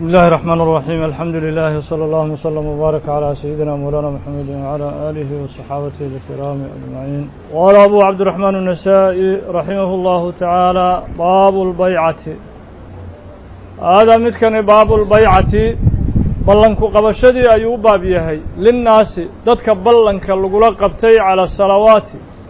بسم الله الرحمن الرحيم الحمد لله وصلى الله وسلم وبارك على سيدنا مولانا محمد وعلى آله وصحابته الكرام أجمعين. قال أبو عبد الرحمن النسائي رحمه الله تعالى باب البيعة. هذا متكن باب البيعة بلنك قبشدي أيوب بابيهي للناس دتك بلنك لغلا قبتي على الصلوات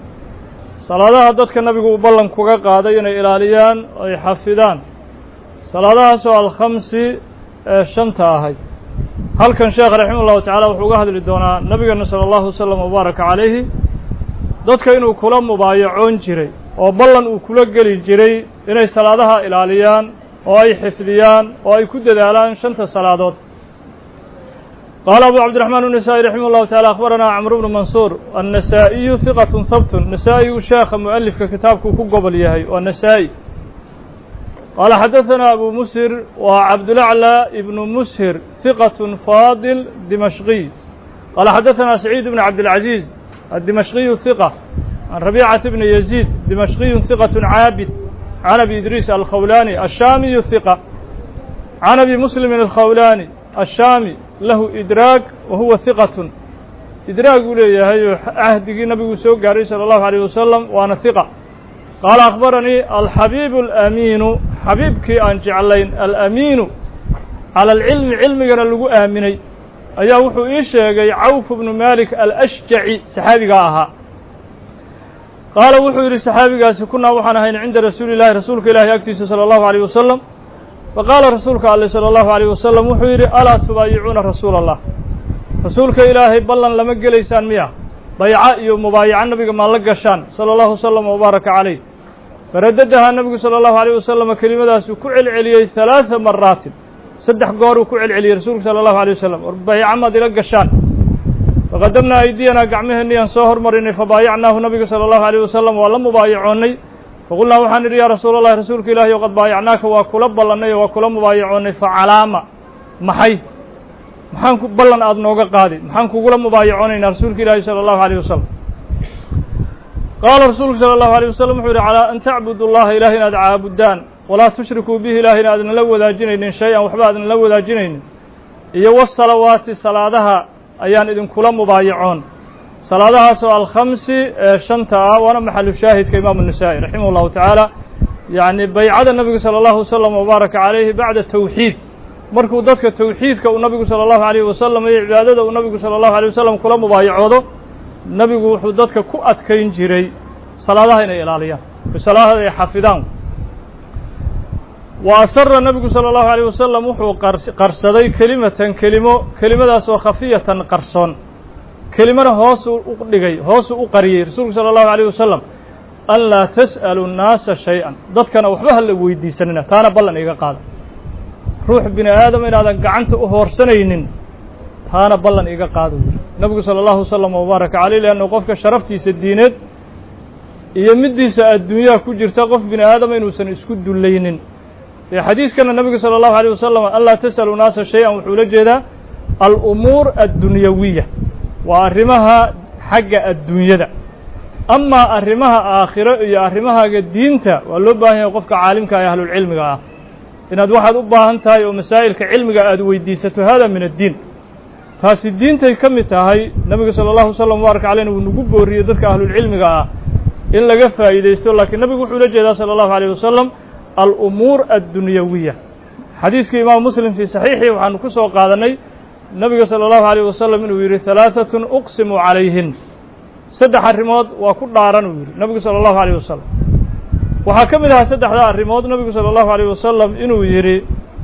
صلاة دتك النبي بلنك قادين إلاليان ويحفظان صلاة سؤال الخمس شنتا هاي هل كان شيخ رحمه الله تعالى وحوقه هذا للدونا نبينا صلى الله عليه وسلم وبارك عليه dadka inuu kula mubaayacoon jiray oo ballan uu kula geli jiray inay salaadaha ilaaliyaan oo ay xifdiyaan oo ay ku dadaalaan shanta salaadood قال أبو عبد الرحمن النسائي رحمه الله تعالى أخبرنا عمرو بن منصور النسائي ثقة ثبت النسائي شيخ مؤلف كتابك قبل يهي والنسائي قال حدثنا أبو مسهر وعبد الأعلى ابن مسهر ثقة فاضل دمشقي قال حدثنا سعيد بن عبد العزيز الدمشقي ثقة عن ربيعة بن يزيد دمشقي ثقة عابد عن أبي إدريس الخولاني الشامي ثقة عن أبي مسلم الخولاني الشامي له إدراك وهو ثقة إدراك لي هي عهد النبي صلى الله عليه وسلم وأنا ثقة قال أخبرني الحبيب الأمين حبيبك أن جعلين الأمين على العلم علمي لغو آمني أيها وحو إيشي عوف بن مالك الأشجعي صحابي قاها قال وحو إلي صحابي قاسي كنا وحنا هين عند رسول الله رسولك إله يكتس صلى الله عليه وسلم فقال رسولك عليه صلى الله عليه وسلم وحو إلي ألا تبايعون رسول الله رسولك إلهي بلن لمق ليسان مياه بيعاء ومبايع النبي ما لقشان صلى الله وسلم وبارك عليه فرددها النبي صلى الله عليه وسلم كلمة كعل عليه 3 مرات صدح قور كعل علي رسول صلى الله عليه وسلم بيع عمد لقشان فقدمنا أيدينا قعمه أني صهر مرني فبايعناه النبي صلى الله عليه وسلم ولم مبايعوني فقلنا وحن يا رسول الله رسولك إلهي وقد بايعناك وكلب لنا وكل مبايعوني فعلامة محي maxaan ku ballan aad nooga qaadi maxaan kugula mubaayacoonayna rasuulka ilaahi sallallahu alayhi wasallam qaala rasuulku sallallahu alayhi wasallam wuxuu yiri ala an ta'budu allaha ilaahina aabudaan wala tushriku bihi ilaahina adna la wadaajinaynin shay-an waxba adna la wadaajinaynin iyo wasalawaati salaadaha ayaan idin kula mubaayacoon salaadahaas oo al-khamsi shanta wana maxallu shaahidka imaam an-nasaa'i rahimahullahu ta'ala yani bay'ada nabiga sallallahu alayhi wasallam wa baraka alayhi ba'da tawhid markuu dadka tawxiidka uu nabigu sallallahu alayhi wasallam iyo cibaadada uu nabigu sallallahu alayhi wasallam kula mubaayacoodo nabigu wuxuu dadka ku adkayn jiray salaadaha inay ilaaliyaan salaadaha ay xafidaan wa asarra nabigu sallallahu alayhi wasallam wuxuu qarsaday kelimadaas oo khafiyatan qarsoon kelimada hoos u dhigay hoos u qariyay rasuulku sallallahu alayhi wasallam an la tas'alu an-naasa shay'an dadkana waxba hal weydiisanina taana ballan iga qaada ruux bini aadam inaadan gacanta u hoorsanaynin taana ballan iga qaado nabigu sallallahu alayhi wasallam wa baraka alayhi laana qofka sharaftiisa diineed iyo midiisa adduunyaha ku jirta qof bini aadam inuusan isku dulaynin ee xadiiskana nabigu sallallahu alayhi wasallam alla tasalu naasa shay'an wuxuu la jeedaa al-umuur ad-dunyawiyya wa arrimaha xagga adduunyada amma arrimaha aakhiro iyo arrimaha diinta waa loo baahan yahay qofka caalimka ah ahlul cilmiga ah inaad waxaad u baahan tahay oo masaa'ilka cilmiga aad weydiisato hada min ad-diin taasi diintay ka mid tahay nabiga sallallahu alayhi wasallam baraka alayhi uu nagu booriyo dadka ahlul cilmiga ah in laga faa'iideysto laakiin nabigu wuxuu la jeedaa sallallahu alayhi wasallam al-umuur ad-dunyawiyya xadiiska imaam muslim fi sahihi waxaan ku soo qaadanay nabiga sallallahu alayhi wasallam inuu yiri 3 uqsimu alayhin saddex arrimood waa ku dhaaran uu yiri nabiga sallallahu alayhi wasallam waxaa ka mid ah saddexda arrimood nabigu sallallahu alayhi wasallam inuu yiri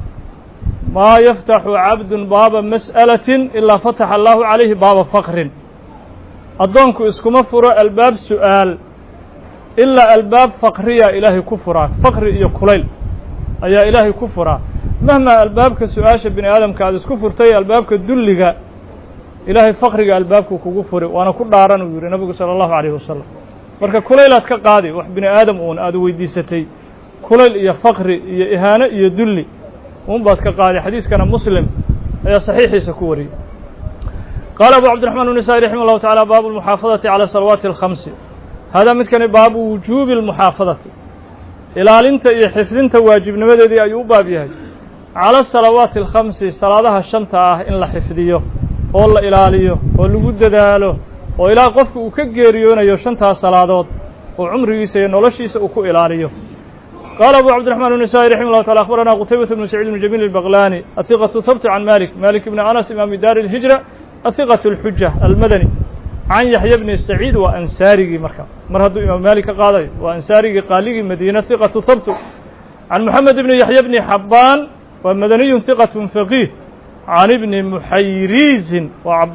ma yaftahu 'abdun baaba mas'alatin illa fataha Allahu alayhi baaba faqrin adoonku iskuma furo albaab su'aal illa albaab faqriya ilaahi ku furaa faqri iyo kulayl ayaa ilaahi ku furaa mahma albaabka su'aasha bini aadamka aad isku furtay albaabka dulliga ilaahi faqriga albaabku kugu furi waana ku dhaaran uu yiri nabigu sallallahu alayhi wasallam marka kulaylaad ka qaadi wax bini aadam uun aad weydiisatay kulayl iyo faqri iyo ihaano iyo dulli uun baad ka qaadi xadiiskana muslim ayaa saxiixiisa ku wariyay qaala abu cabdiraxmaan an-nasaa'i rahimahullahu ta'ala baabu al-muhaafadati ala salawaati al-khams hada midkani baabu wujuubi al-muhaafadati ilaalinta iyo xifdinta waajibnimadeedii ayuu u baab yahay على الصلوات الخمس صلاةها الشنطة إن لا حفظيه والله إلاليه ولجود ذاله وإلى قفك وكجريون يشنطها صلاة وعمره سينولشي سأكو إلاليه قال أبو عبد الرحمن النسائي رحمه الله تعالى أخبرنا قتيبة بن سعيد بن جميل البغلاني الثقة ثبت عن مالك بن أنس إمام دار الهجرة الثقة الحجة المدني عن يحيى بن سعيد وأنساري مرهد إمام مالك قاضي وأنساري قالي مدينة ثقة ثبت عن محمد بن يحيى بن حبان ومدني ثقة فقيه عن ابن محيريز وعبد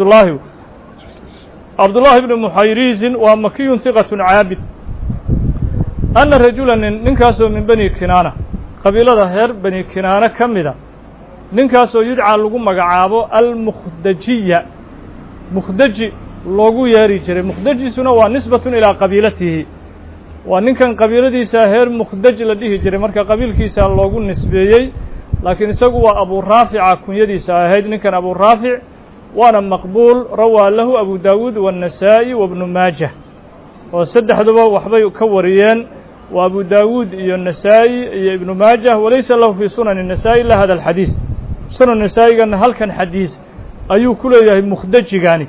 الله بن محيريز ومكي ثقة عابد أن رجلا ننكاسو من بني كنانة قبيلة هير بني كنانة كمدا ننكاسو يدعى لغو مقعابو المخدجية مخدجي لغو ياري جري مخدجي سنة ونسبة إلى قبيلته وأن كان قبيلة ساهر مخدج لديه جري مركا قبيل كيسا لغو نسبيي لكن سقوى أبو الرافع كن يدي ساهد كان أبو الرافع وانا مقبول روى له أبو داود والنسائي وابن ماجه وسدح دبا وحبي كوريان وأبو داود النسائي ابن ماجه وليس له في سنن النسائي إلا هذا الحديث سنن النسائي قال هل كان حديث أيو كله مخدج يعني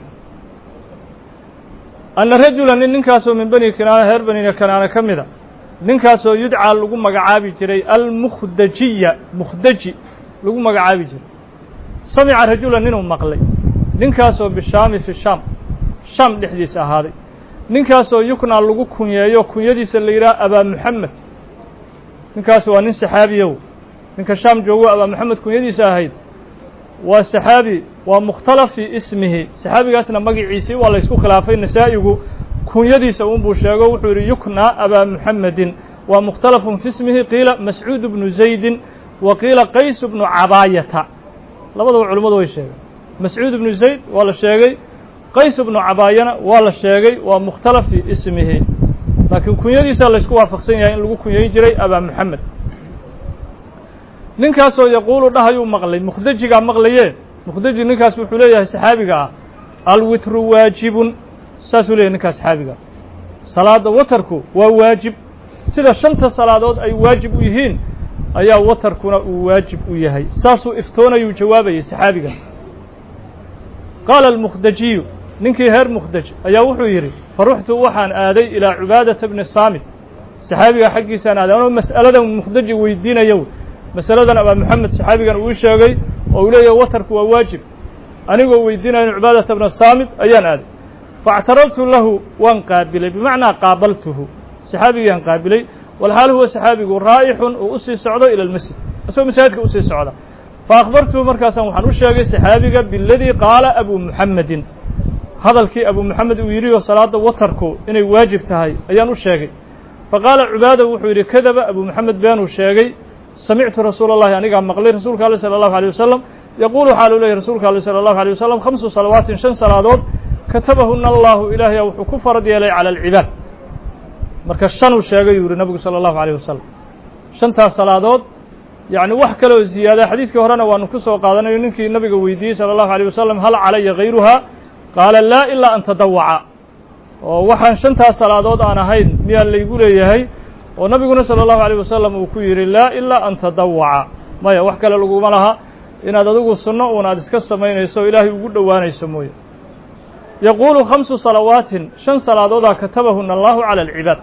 أن رجلا ننكاسو من بني كنانة هر بني كنانة كمدا ننكاسو يدعى لغو مقعابي جري المخدجية مخدجي لغو مقعابي جري سمع رجلا ننو مقلي ننكاسو بالشام في الشام لحديث هذا ننكاسو يكنا لغو كنيايو كنياديس اللي يرى أبا محمد ننكاسو ونن سحابيو ننك الشام جوو أبا محمد كنياديس هايد والسحابي ومختلف في اسمه سحابي قاسنا مقي عيسي والله يسكو خلافين نسائيقو كنياديس ونبو شاقو وحوري يكنا أبا محمد ومختلف في اسمه قيل مسعود بن زيد وقيل قيس بن عباية لبضو علماء دوي الشيء مسعود بن زيد ولا الشيء قيس بن عباية ولا الشيء ومختلف في اسمه لكن كنياديس الله يسكو وافقسين يعني لغو كنيادي جري أبا محمد ننكاسو يقول دهيو مغلي مخدجيغا مغليه مخدجي ننكاس وحو ليهي صحابيغا الوتر واجب ساسو ليه ننكاس صحابيغا صلاة وتركو وواجب سيدا شنطة صلاة أي واجب يهين أيا وتركونا واجب يهي ساسو افتونا يجوابي صحابيغا قال المخدجي ننكي هير مخدج أيا وحو يري فروحت وحان آدي إلى عبادة بن الصامت صحابيغا حقي سنة أنا مسألة مخدجي ويدين يوم مسألة أبا محمد صحابي كان ويشاقي ووليه وترك وواجب أنا ويدين أن عبادة بن الصامت أيان هذا فاعترضت له وانقابلي بمعنى قابلته صحابي ينقابلي والحال هو صحابي رائح وأسي سعوده إلى المسجد أسوى مساجدك أسي سعوده فأخبرته مركزا وحن وشاقي صحابي بالذي قال أبو محمد هذا الكي أبو محمد ويريه صلاة وتركه إنه واجب تهي أيان وشاقي فقال عبادة وحوري كذب أبو محمد بيان وشاقي سمعت رسول الله يعني قام مقلي رسولك الله صلى الله عليه وسلم يقول حال له رسولك الله صلى الله عليه وسلم 5 صلوات 5 صلوات كتبهن الله إلهي وحكفر ديالي على العباد marka 5 sheegay yuri nabiga sallallahu alayhi wasallam 5 salaadood yani wax kale oo ziyaada xadiiska horena waanu ku soo qaadanayo ninkii nabiga weydiiyay sallallahu alayhi wasallam hal alayya ghayruha qala la illa an tadawwa oo waxaan 5 salaadood aan ahayn miyaa la igu leeyahay oo nabiguna sallallahu alayhi wasallam uu ku yiri la illa an tadawwa maya wax kale lagu ma laha inaad adigu sunno oo aad iska sameynayso ilaahay ugu dhawaanayso mooy yaqulu 5 salawaatin 5 salaadood katabahun Allahu ala al-ibad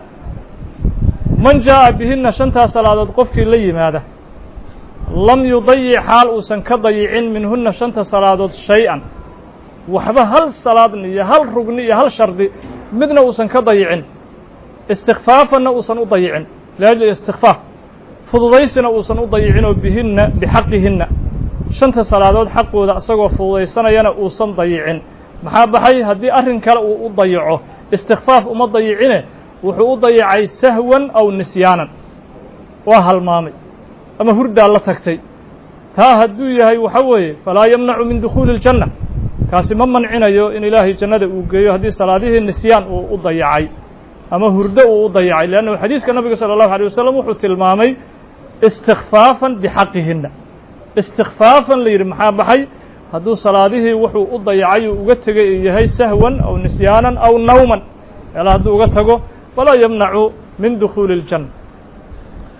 man jaa bihinna 5 salaadood qofkii la yimaada lam yudayyi hal usan ka dayicin minhunna 5 salaadood shay'an waxba hal salaadni iyo hal rugni iyo hal shardi midna usan ka dayicin استخفافا وصن ضيعن لاجل استخفاف فضيسنا وصن ضيعن بهن بحقهن 5 salaadood xaqooda asagoo fudaysanayana uusan dayicin maxaa baxay hadii arin kale uu dayico istikhfaaf uma dayicine wuxuu u dayicay sahwan aw nisyaanan waa halmaamay ama hurda la tagtay taa haduu yahay waxa weeye falaa yamnacu min dukhul aljanna kaasi ma mancinayo in ilaahay jannada uu geeyo hadii salaadihii nisyaan uu u dayicay أما هرده وضيعي لأنه حديث النبي صلى الله عليه وسلم وحط المامي استخفافا بحقهن استخفافا ليرمحا بحي هدو صلاته وحو الضيعي وقتغي يهي سهوا أو نسيانا أو نوما يلا هدو وقتغو فلا يمنع من دخول الجنة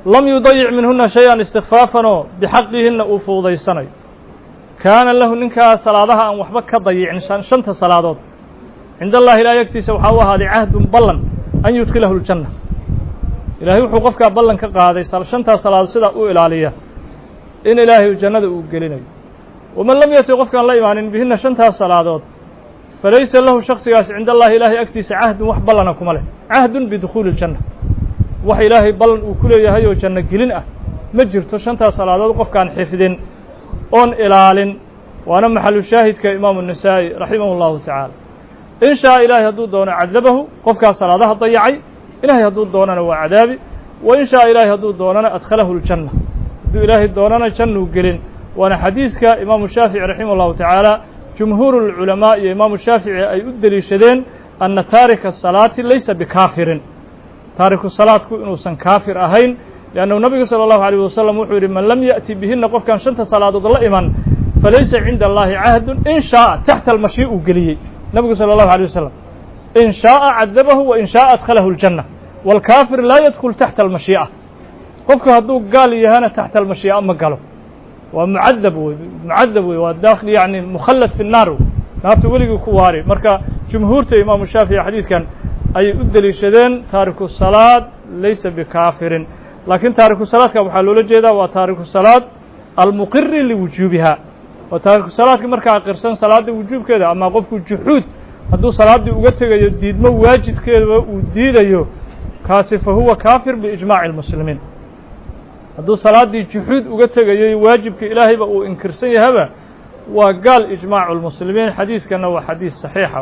lam yudayic minhuna shay-an istikfaafanoo bixaqihinna uu fuudaysanayo kaana lahu ninkaa salaadaha aan waxba ka dayicin shanta salaadood cinda allahi ilaahay agtiisa waxaa u ahaaday cahdun ballan an yudkilahu ljanna ilaahay wuxuu qofkaa ballan ka qaaday shantaas salaadood sidaa u ilaaliya in ilaahay jannada uu gelinayo waman lam yati qofkaan la imaanin bihinna shantaas salaadood falaysa lahu shaksigaas cinda allahi ilaahay agtiisa cahdun wax ballana kuma leh cahdun bidukhuuli ljanna wax ilaahay ballan uu ku leeyahay oo janno gelin ah ma jirto shantaas salaadood qofkaan xifdin oon ilaalin waana maxalu shaahidka imaamu النasaa'i raximahu اllahu tacaala in shaءa ilaahay hadduu doono cadabahu qofkaas salaadaha dayacay ilahay hadduu doonana waa cadaabi wa in shaءa ilaahay hadduu doonana adkhalahu اljanna hadduu ilaahay doonana jannuu gelin waana xadiiska imaamu shaafici raximah اllahu tacaala jumhuur اlculamaa iyo imaamu shaafici ay u deliishadeen ana taarika الsalaati laysa bikaafirin taariku salaadku inuusan kaafir ahayn لأnنه nabigu slى الlaهu عalيه wasalam wuxuu yihi man lam yaأti bihina qofkaan shanta salaadood la iman falaysa cinda اllahi cahdu in shaaءa taxta almashii uu geliyey nabigu salى الlahu عalيه wasalam in shaaءa cadabahu wa in shaaءa adkhalahu اljanة wاlkaafir laa yadkul taxta almashiiئة qofku hadduu gaal yahana taxta almashiiئة ma galo waa mucadab wey waa daakil yani mukhallad fi الnaar naartu weligii ku waari marka jumhuurta imaamu shaafiعي xadiiskan ayay u deliishadeen taariku salaad laysa bikaafirin laakiin taariku salaadka waxaa loola jeedaa waa taariku salaad almuqiri liwujuubiha waa taariku salaadka markaa qirsan salaada wujuubkeeda ama qofku juxuud hadduu salaaddii uga tegayo diidmo waajibkeeda uu diidayo kaasi fa huwa kaafir biijmaaci اlmuslimiin hadduu salaaddii juxuud uga tegayo waajibka ilaahayba uu inkirsan yahaba waa gaal ijmaacu اlmuslimiin xadiiskana waa xadiis saxiixa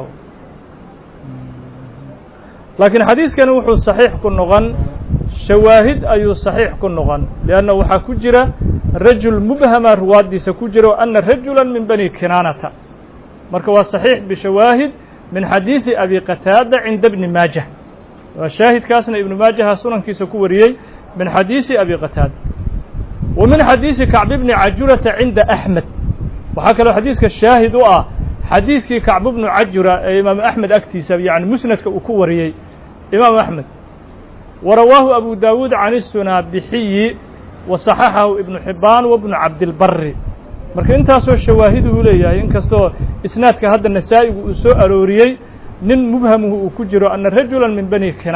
laakiin xadiiskani wuxuu saxiix ku noqon shawaahid ayuu saxiix ku noqon lianna waxaa ku jira rajul mubhama ruwaaddiisa ku jira o ana rajula min bani kinaanata marka waa saxiix bishawaahid min xadiidi abi qataada cinda bni maajah waa shaahidkaasna ibnu maajaha sunankiisa ku wariyey min xadiisi abi qataada wa min xadiisi kacb bni cajurata cinda axmed waxaa kaloo xadiiska shaahid u ah xadiiskii kacb bnu cajura ee imaamu axmed agtiisa yani musnadka uu ku wariyey imaamu axmed warawaahu abu daawuud can الsunaabixiyi waصaxaxahu ibnu xibaan wabnu cabdilbari marka intaasoo shawaahiduhu leeyahay in kastoo isnaadka hadda nasaa'igu uu soo arooriyey nin mubhamuhu uu ku jiro ana rajula min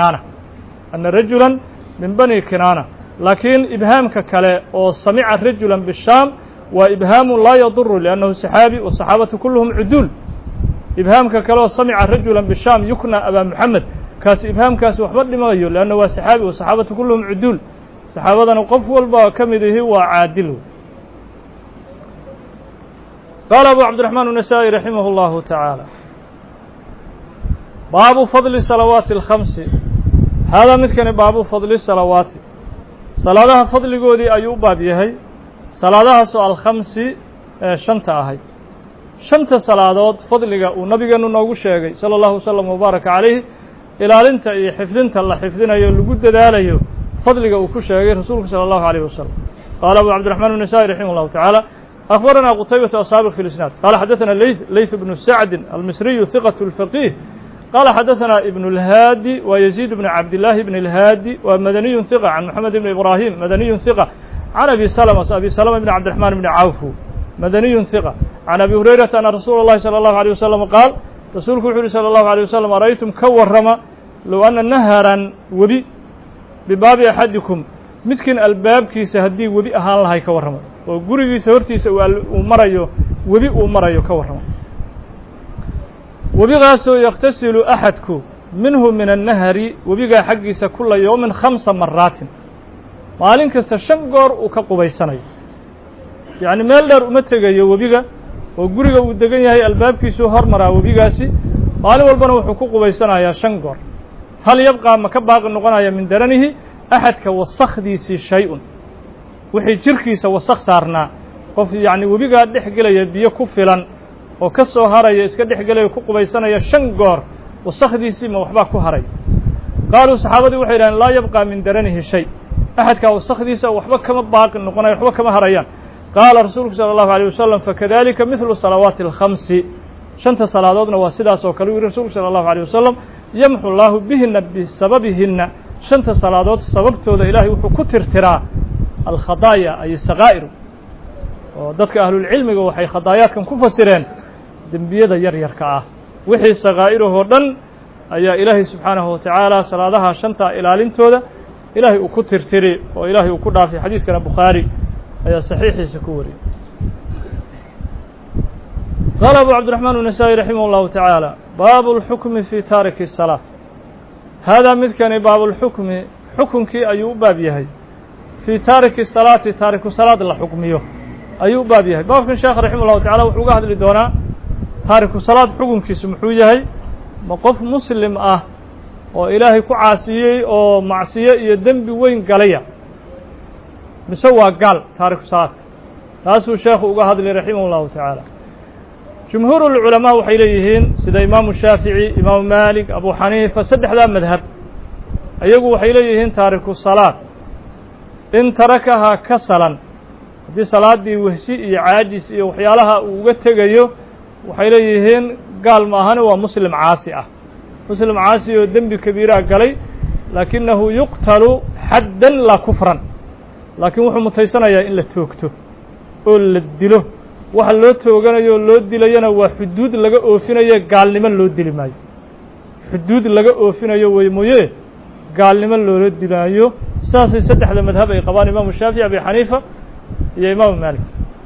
bani kinaana laakiin ibhaamka kale oo samica rajula bishaam waa ibhaamu laa yaduru liannahu saxaabi wasaxaabatu kulluhum cuduul ibhaamka kale oo samica rajula bishaam yukna abaa muxamed kaasi ibhaamkaasi waxba dhimayo leanna waa saxaabi wasaxaabatu kulluhum cuduul saxaabadana qof walba ka mid ihi waa caadil qaala abu cabdiraxmaan النasaa'i raximah اllahu tacaala baabu fadli salawaati اlkhamsi haadaa midkani baabu fadli salawaati salaadaha fadligoodii ayuu u baab yahay salaadahaasoo alkhamsi ee shanta ahay shanta salaadood fadliga uu nabigeenu noogu sheegay salى اllahu wasalam wbaaraka calayh ilaalinta iyo xifdinta la xifdinayo lagu dadaalayo fadliga uu ku sheegay rasuulku salى الlahu عalيه wasalam qaala abu cabdiraxmaan النasaa'i raximah اllahu tacaala أخبرنا قتيبة السابق في الإسناد قال حدثنا ليث بن سعد المصري ثقة الفقيه قال حدثنا ابن الهادي ويزيد بن عبد الله بن الهادي ومدني ثقة عن محمد بن إبراهيم مدني ثقة عن أبي سلمة بن عبد الرحمن بن عوف مدني ثقة عن أبي هريرة أن رسول الله صلى الله عليه وسلم قال رسولك صلى الله عليه وسلم أرأيتم كورما لو أن نهرا وبي بباب أحدكم midkiin albaabkiisa haddii webi ahaan lahay ka warramo oo gurigiisa hortiisa uu marayo webi uu marayo ka warramo webigaasoo yakhtasilu axadku minhu min annahari webigaa xaggiisa kula yowmin 5 maraatin maalin kasta 5 goor uu ka qubaysanayo yacni meel dheer uma tegayo webiga oo guriga uu degan yahay albaabkiisuu hormaraa webigaasi maalin walbana wuxuu ku qubaysanayaa 5 goor hal yabqaa ma ka baaqi noqonaya min daranihi axadka wasakdiisii shay-un wixii jirkiisa wasakh saarnaa qof yacni webigaa dhex gelaya biyo ku filan oo ka soo haraya iska dhex gelaya ku qubaysanaya 5 goor wasakdiisii ma waxbaa ku haray qaaluu saxaabadii waxay yidhahdeen laa yabqaa min daranihi shay axadkaa wasakdiisa waxba kama baaqi noqonayo waxba kama harayaan qaala rasuulku salى الlahu عalيه wasalam fakadalika midlu salawaati اlkhamsi shanta salaadoodna waa sidaas oo kale u yihi rasuulku salى الlahu عalيه wasalam yamxu llaahu bihina bisababihina shanta salaadood sababtooda ilaahay wuxuu ku tirtiraa alkhadaaya ay sakaa'ir oo dadka ahlulcilmiga waxay khadaayaadkan ku fasireen dembiyada yar yarka ah wixii sakaa'irahoo dhan ayaa ilaahay subxaanahu watacaala salaadaha shantaa ilaalintooda ilaahay uu ku tirtiri oo ilaahay uu ku dhaafay xadiiskana bukhaari ayaa saxiixiisa ku wariyey qaala abu cabdiraxmaan النasaaئي raximah اllahu taعaalى baabu اlxukmi fi taariki الsalaaة haadaa midkani baabulxukmi xukunkii ayuu u baab yahay fii taariki salaati taariku salaad la xukmiyo ayuu u baab yahay baabkan sheekh raximah اllahu tacala wuxuu uga hadli doonaa taariku salaad xukunkiisu muxuu yahay ma qof muslim ah oo ilaahay ku caasiyey oo macsiyo iyo dembi weyn galaya mise waa gaal taariku salaadka taasuu sheekhu uga hadlay raximah اllahu tacaala jumhuur ulculamaa waxay leeyihiin sida imaamu shaafici imaamu maalik abu xaniifa saddexdaa madhab ayagu waxay leeyihiin taariku salaad in tarakahaa kasalan haddii salaaddii wehsi iyo caajis iyo waxyaalaha uu uga tegayo waxay leeyihiin gaal ma ahane waa muslim caasi ah muslim caasi oo dembi kabiiraa galay laakinahu yuqtalu xaddan laa kufran laakiin wuxuu mutaysanayaa in la toogto oo la dilo waxa loo tooganayo oo loo dilayana waa xuduud laga oofinayo gaalnimo loo dili maayo xuduud laga oofinayo wey mooye gaalnimo loola dilaayo saasay saddexda madhab ay qabaan imaamu shaafici abi xaniifa iyo imaamu maalik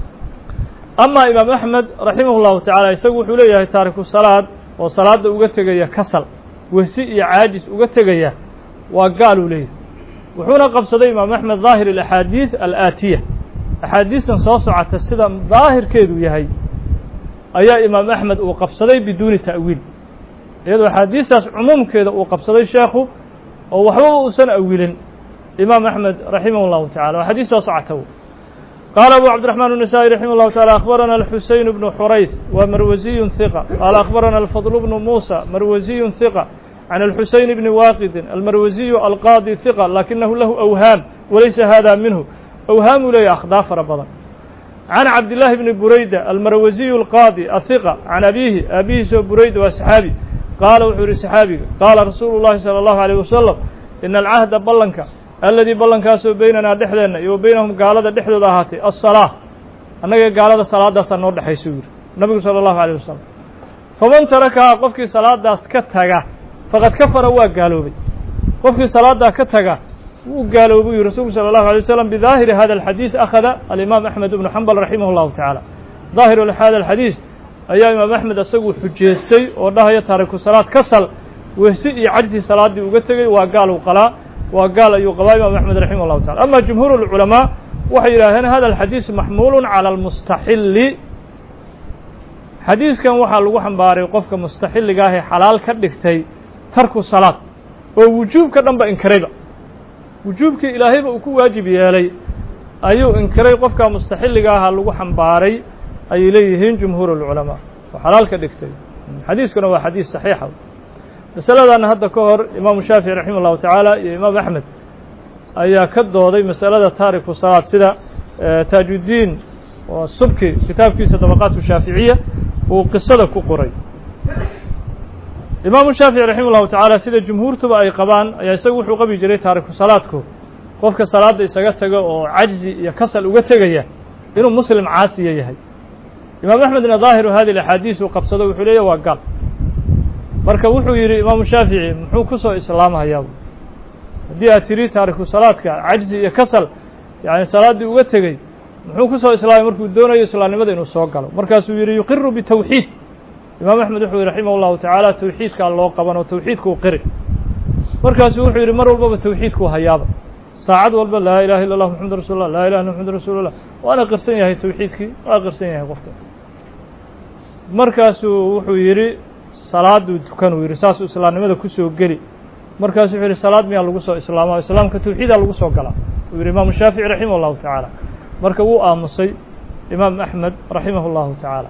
amaa imaam axmed raximah اllahu tacaala isagu wuxuu leeyahay taariku salaad oo salaadda uga tegaya kasal wehsi iyo caajis uga tegaya waa gaal uu leeyahay wuxuuna qabsaday imaam axmed daahir alaxaadiis alaatiya axaadiistan soo socota sida daahirkeedu yahay ayaa imaam axmed uu qabsaday biduuni ta'wiil iyadoo axaadiistaas cumuumkeeda uu qabsaday sheekhu oo waxbaba uusan awilin imaam axmed raximah اllahu tacala waa xadiis soo socota qaala abu cabdiraxmaan النasaaئي raximah اllahu taعala akhbarana alxuseyn bnu xurayth waa marwasiyu hiqa qaala akhbarana alfadl bnu muusa marwasiyu hiqa can alxuseyn bni waaqidin almarwasiyu alqaadi hiqa lakinahu lahu awhaam walaysa hada minhu awhaamuu leeyahy akhdaa fara badan can cabdillaahi bni burayda almarwasiyu alqaadi ahiqa can abiihi aabihiisoo burayda waa saxaabi qaala wuxuu yihi saxaabiga qaala rasuulu llahi salى اllahu عalيه wasalam ina alcahda ballanka aladii ballankaasoo beynanaa dhexdeenna iyo wa beynahum gaalada dhexdooda ahaatay aلsalaaة annaga gaalada salaadaasaa noo dhexaysa u yihi nabigu salى اllahu عalيه wasalam faman tarakahaa qofkii salaadaas ka taga faqad kafara waa gaaloobay qofkii salaadaa ka taga wuu gaaloobay u yihi rasuulku salى اllahu عalيه wasalam bidaahiri hada alxadiis akhada alimaam axmed ibnu xambal raximah اllahu tacaala daahir hada alxadiis ayaa imaam axmed isagu xujeestay oo dhahaya taariku salaad kasal wehsi iyo cajsi salaaddii uga tegay waa gaal uu qalaa waa gaal ayuu qabaa imaam axmed raximah اllahu tacala ama jumhuur اlculamaa waxay yidhahdeen hada alxadiis maxmuulu calى almustaxili xadiiskan waxaa lagu xambaaray qofka mustaxiliga ah ee xalaal ka dhigtay tarku salaad oo wujuubka dhanba inkirayba wujuubkii ilaahayba uu ku waajib yeelay ayuu inkiray qofka mustaxiliga aha lagu xambaaray ayay leeyihiin jumhuur اlculamaa oo xalaal ka dhigtay xadiiskuna waa xadiis saxiixa masaladan hadda ka hor imaamu shaafici raximah اllahu tacaala iyo imaam axmed ayaa ka dooday masalada taariku salaad sida taajuddiin oo subki kitaabkiisa dabaqaat shaaficiya uu qisada ku qoray imaamu shaafici raximah اllahu tacaala sida jumhuurtuba ay qabaan ayaa isagu wuxuu qabi jiray taariku salaadku qofka salaadda isaga taga oo cajzi iyo kasal uga tegaya inuu muslim caasiya yahay imaam axmedna daahiru hadi axaadiis uu qabsado wuxuu leeyahy waa gaal marka wuxuu yidhi imaamu shaafici muxuu ku soo islaamhayaa haddii aad tiri taariku salaadka cajzi iyo kasal yani salaaddii uga tegey muxuu ku soo islaamay markuu doonayo islaamnimada inuu soo galo markaasuu yidhi yuqiru bitawxiid imaam axmed wuxuu yihi raximah اllahu tacaala tawxiidkaa loo qaban oo tawxiidkuu qiri markaasuu wuxuu yidhi mar walbaba tawxiidkuu hayaaba saacad walba laa ilaha illa اllah maxamadu rasul lah laa ilaha illa maxamadu rasuul lah waana qirsan yahay tawxiidkii waa qirsan yahay qofka markaasuu wuxuu yidhi salaaduu tukan uu yidhi saasuu islaamnimada kusoo geli markaasuu wuxuu yidhi salaad miyaa lagu soo islaama islaamka tawxiidaa lagu soo galaa uu yidhi imaamu shaafici raximah اllahu tacaala marka wuu aamusay imaam axmed raximah اllahu tacaala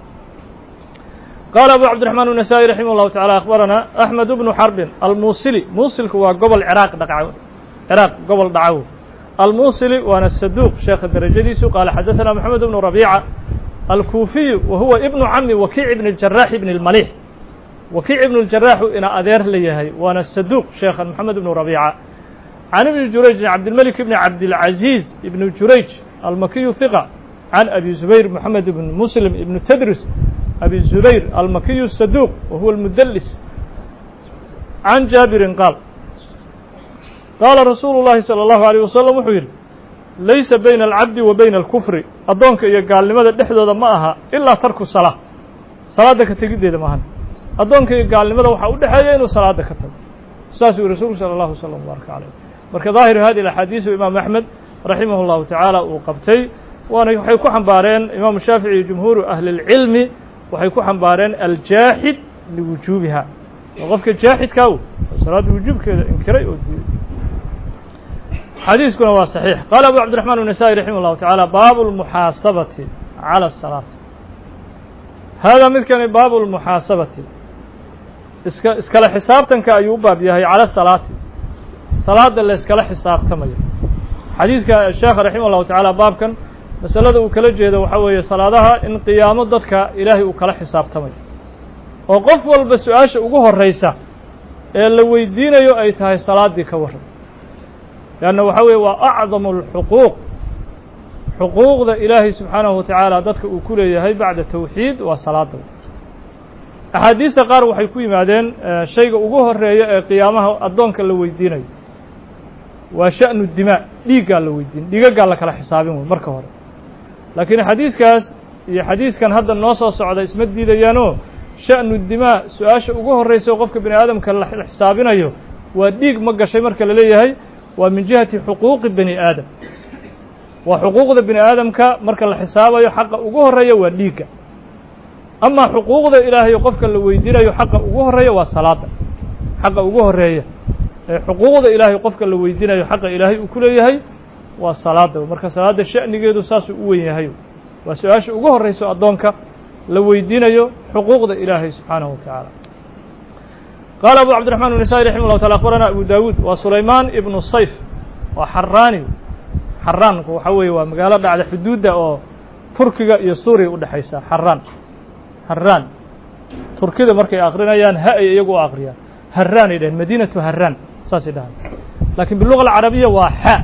qaala abu cabdiraxmaan النasaaئي raximah اllahu taعala akhbarana axmed bnu xarbin almuusili muusilku waa gobol ciraaq gobol dhacaw almuusili waana saduuq sheekha derajadiisu qaala xadaثana moxamed bnu rabiica alkuufiyu wa huwa ibnu cami wakiic ibn اjaraax ibn اlmalix wakiic ibn اljaraaxu ina adeer la yahay waana saduuq sheekhan moxamed ibnu rabiica عن ابن جريج عبد الملك بن عبد العزيز بن جريج المكي ثقة عن أبي زبير محمد بن مسلم بن تدرس أبي الزبير المكي الصدوق وهو المدلس عن جابر قال قال رسول الله صلى الله عليه وسلم وحير ليس بين العبد وبين الكفر أدونك يقال لماذا دحدود معها إلا ترك الصلاة صلاة كتجد إذا معها أدونك يقال لماذا وحاول دحيين وصلاة كتب ساسي رسول صلى الله عليه وسلم وبارك عليه marka ظاهر هذه الأحاديث إمام أحمد رحمه الله تعالى وقبتي وأنا يحيكو حنبارين إمام الشافعي جمهور أهل العلم وحيكو حنبارين الجاحد لوجوبها وقفك الجاحد كاو صلاة وجوب كذا إنكري حديثكم هو صحيح قال أبو عبد الرحمن النسائي رحمه الله تعالى باب المحاسبة على الصلاة هذا مثل باب المحاسبة اسكال حسابتن كأيوبا بيهي على الصلاة صلاة اللي اسكال حساب تمية حديث الشيخ رحمه الله تعالى باب كان مسألة وكلا جيدة وحوية صلاةها إن قيام ضدك إلهي وكلا حساب تمية وقف والبسؤاش وقوه الرئيسة اللي ويدين يو أيتها صلاة دي كورد لأنه وحوي وأعظم الحقوق حقوق ذا إلهي سبحانه وتعالى ذاتك أكولي هي بعد التوحيد والصلاة أحاديث قار وحيكوي معدين شيء أقوه الرئي قيامها أدونك اللي ويديني وشأن الدماء ديقا اللي ويدين ديقا قال لك على حسابهم مركه لكن حديث كان هذا النص الصعود اسمه دي ديانو شأن الدماء سؤاش أقوه الرئيس وقفك بني آدم كان حسابنا يو وديق مقا شيء مركه اللي هي ومن جهة حقوق بني آدم وحقوق بني آدم كمركا الحساب يحق أقوه الرئي وديك أما حقوق إلهي يقفك اللي ويدير يحق أقوه الرئي والصلاة حق أقوه الرئي حقوق إلهي يقفك اللي ويدير يحق إلهي أكله والصلاة ومركا صلاة الشأن يجد ساس أويه وسؤاش أقوه الرئيس أدونك لو ويدير حقوق إلهي سبحانه وتعالى قال أبو عبد الرحمن النسائي رحمه الله تعالى أخبرنا أبو داود وسليمان ابن الصيف وحراني حران وحوي ومقالة بعد حدود أو تركيا يسوري ودحيسة حران تركيا مركي آخرين أيان هاي يجو آخرين هران إذا مدينة هران ساسدان لكن باللغة العربية وحاء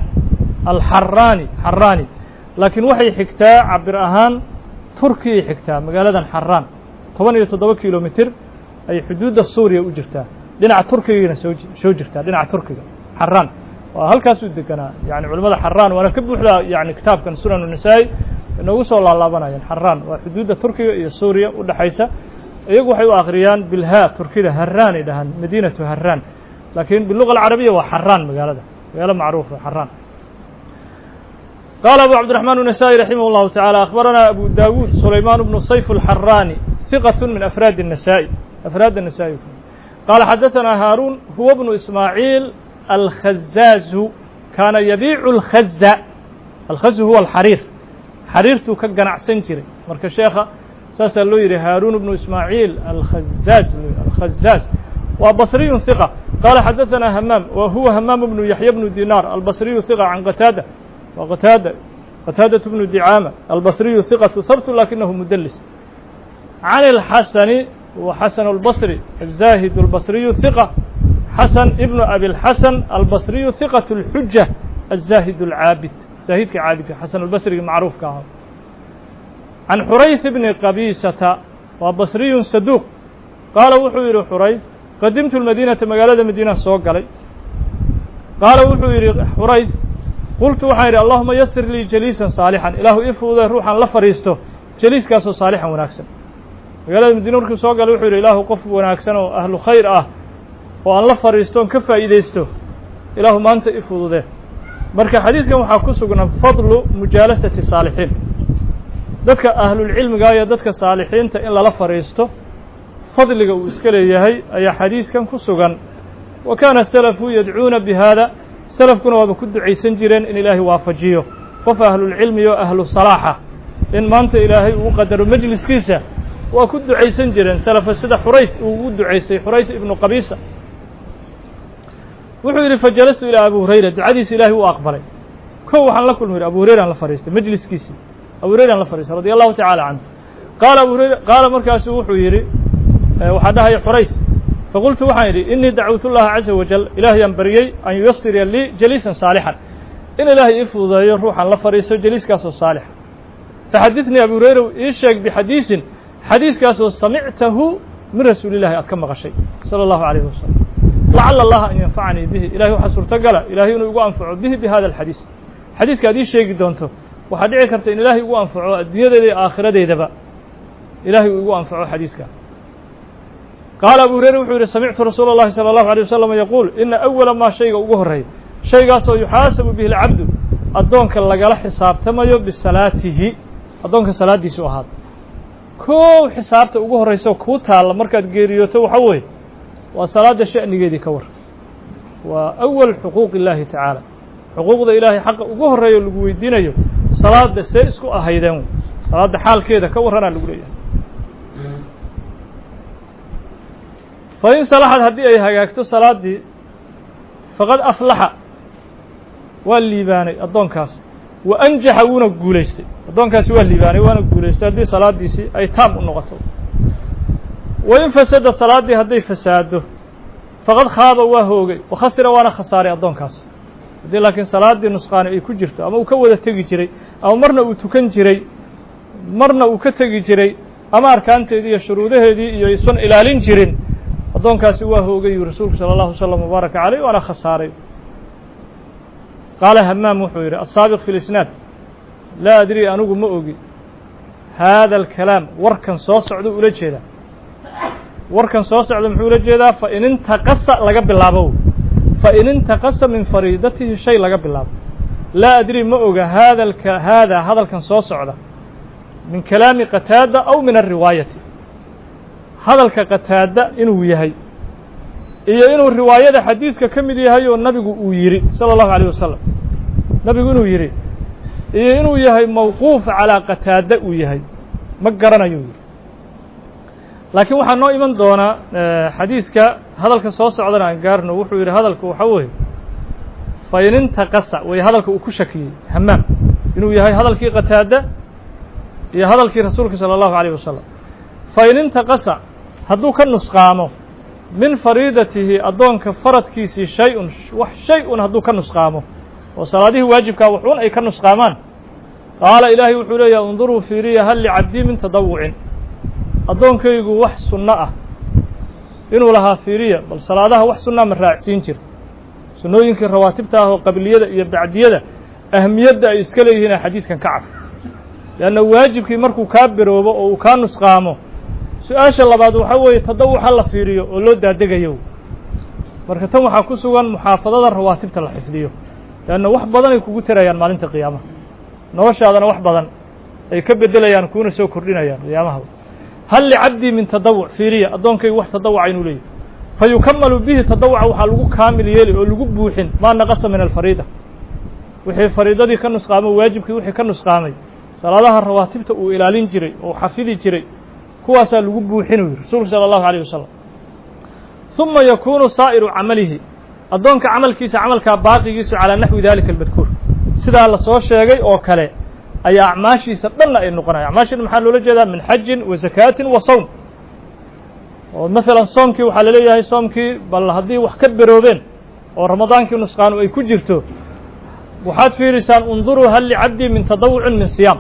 حراني لكن وحي حكتا عبر أهان تركيا حكتا مقالة حران 8 كيلومتر أي حدود السورية وجرتها دينا تركيا سو جرتها دينا تركيا حران وهل كاسو دكنا يعني علماء حران وانا كبر وحده يعني كتاب كان سنن النسائي انه وصل الله بنايا حران وحدود تركيا iyo سوريا ودحيسه iyagu waxay u akhriyaan bilha turkida harran idahan madiinatu harran laakiin باللغة العربية waa حران magaalada معروف حران قال أبو عبد الرحمن النسائي رحمه الله تعالى أخبرنا أبو داود سليمان بن صيف الحراني ثقة من أفراد النسائي قال حدثنا هارون هو ابن إسماعيل الخزاز كان يبيع الخز هو حريرته كجنع سنجري مركز الشيخ ساسا لويري هارون بن إسماعيل الخزاز وبصري ثقة قال حدثنا همام وهو همام بن يحيى بن دينار البصري ثقة عن قتادة بن دعامة البصري ثقة ثبت لكنه مدلس عن الحسن وحسن البصري الزاهد البصري ثقة حسن ابن أبي الحسن البصري ثقة الحجة الزاهد العابد زاهد كعابد حسن البصري معروف كهذا عن حريث بن قبيسة وبصري صدوق قال وحوير حريث قدمت المدينة مقالة مدينة سوق علي قال وحوير حريث قلت وحير اللهم يسر لي جليسا صالحا إله إفوض روحا لفريسته جليس كاسو صالحا وناكسا مقالة مدينة وركب سوق علي وحوير إله قف وناكسا وأهل خير وأن la fariisto ka faa'iideysto ilaahu maanta ifudude marka xadiiskan waxa ku sugan fadlu mujaalasati saalihiin dadka ahlul cilmiga iyo dadka saalihiinta in la fariisto fadliga uu iska leeyahay ayaa xadiiskan ku sugan wa kana salafu yad'uuna bihada salafkuna waa ku duceysan jireen in ilaahi waafajiyo qof ahlul cilmi iyo ahlu salaaha in maanta ilaahay uu qadaro majliskiisa waa ku duceysan jireen salafa sida Hurayth uu duceystay Hurayth ibn Qabisa wuxuu yiri fajalastu ila Abu Hurayra ducadiisa ilaahi uu aqbalay waxaan la kulmay Abu Hurayra la fariistay majliskiisa Abu Hurayra la fariistay radiyallahu ta'ala anhu qaala markaas wuxuu yiri waxa dhahay Hurayth faqultu waxaan idhi inii dacwtu اllaha caزa wajal ilaahayaan baryey an yuyasira lii jaliisan saalixan in ilaahay ii fududeeyo ruuxan la fadhiisto jaliiskaasoo saalixa faxaditnii abu hurayra ii sheeg bixadiisin xadiiskaasoo samictahu min rasuuli illahi aad ka maqashay salى اllahu عalayه wasalam lacala allaha an yanfacanii bihi ilahay waxaa suurtogala ilahay inuu igu anfaco bihi bihada alxadiis xadiiska ad ii sheegi doonto waxaa dhici karta in ilaahay igu anfaco adduunyadeeda iyo aakhiradeydaba ilahay uu igu anfaco xadiiska qaala abu hurayra wuxuu yidhi samictu rasuula اllahi salى اllahu عalيه wasalam yaquul ina awala maa shayga ugu horreeya shaygaasoo yuxaasabu bihi اlcabdu addoonka lagala xisaabtamayo bisalaatihi addoonka salaaddiisu ahaado koow xisaabta ugu horrayso kuu taalla markaad geeriyooto waxa weeye waa salaadda sha'nigeedii ka war waa awal xuquuq illaahi tacaala xuquuqda ilaahay xaqa ugu horreeyo lagu weydiinayo salaadda see isku ahaydeen salaadda xaalkeeda ka warranaa lagu leeyahay fa in salaxad haddii ay hagaagto salaaddii faqad aflaxa waa liibaanay addoonkaas wa anjaxa wuuna guulaystay addoonkaasi waa liibaanay waana guulaystay haddii salaaddiisii ay taam u noqoto wa in fasadad salaaddii hadday fasaado faqad khaaba waa hoogay wa khasira waana khasaaray addoonkaas haddii laakiin salaaddii nusqaani ay ku jirto ama uu ka wada tegi jiray ama marna uu tukan jiray marna uu ka tegi jiray ama arkaanteedii iyo shuruudaheedii iyo aysan ilaalin jirin addoonkaasi waa hoogay yuu rasuulku salى اllahu wslam wbaaraka caleyh waana khasaaray qaala hamaam wuxuu yidhi asaabiq fi lisnaad laa adri anigu ma ogi haada alkalaam warkan soo socda ula jeedaa warkan soo socda muxuu ula jeedaa fain intaqasa laga bilaabo fain intaqasa min fariidatihi shay laga bilaabo laa adri ma oga haadaa hadalkan soo socda min kalaami qataada aw min alriwaayati hadalka qataada inuu yahay iyo inuu riwaayada xadiiska ka mid yahay oo nabigu uu yidhi salى اllahu عalيه wasalam nabigu inuu yidhi iyo inuu yahay mawquuf calىa qataada uu yahay ma garanayuu yidhi laakiin waxaa noo iman doonaa xadiiska hadalka soo socdana aan gaarno wuxuu yidhi hadalku waxa weeye fain intaqasa way hadalka uu ku shakiyey hamaam inuu yahay hadalkii qataada iyo hadalkii rasuulka salى اllahu عalيه wasalam fain intaqasa hadduu ka nusqaamo min fariidatihi addoonka faradkiisii shay-un wax shay-un hadduu ka nusqaamo oo salaadihii waajibkaa waxun ay ka nusqaamaan qaala ilaahay wuxuu leeyahay unduruu fiiriya hal licabdii min tadawucin addoonkaygu wax sunno ah inuu lahaa fiiriya bal salaadaha wax sunnaa ma raacsiin jir sunnooyinkii rawaatibta ah oo qabliyada iyo bacdiyada ahmiyadda ay iska leeyihiin xadiiskan ka cad leanna waajibkii markuu kaa biroobo oo uu kaa nusqaamo su-aasha labaad waxaa weeye tadawuc ha la fiiriyo oo loo daadegayo marka tan waxaa ku sugan muxaafadada rawaatibta la xifdiyo leanna wax badan ay kugu tarayaan maalinta qiyaamaha noloshaadana wax badan ay ka beddelayaan kuuna soo kordhinayaan qiyaamahaba hal licabdii min tadawuc fiiriya addoonkaygu wax tadawuca inuu leeyahy fa yukamalu bihi tadawuca waxaa lagu kaamil yeeli oo lagu buuxin maa naqasa min alfariida wixii fariidadii ka nusqaamo waajibkii wixii ka nusqaamay salaadaha rawaatibta uu ilaalin jiray oo xafidi jiray kuwaasaa lagu buuxin u yidhi rasuulku salى اllahu عalيه wasalam ثuma yakunu saa'iru camalihi addoonka camalkiisa camalkaa baaqigiisu calىa naxwi dalika almadkuur sidaa la soo sheegay oo kale ayaa acmaashiisa dhanna ay noqonaya acmaashiina maxaa loola jeedaa min xajin wa zakaatin wa sawm oo maalan soomkii waxaa laleeyahay soomkii bal haddii wax ka beroobeen oo ramadaankii nusqaanu ay ku jirto waxaad fiirisaan unduruu hal licabdii min tadawucin min siyaam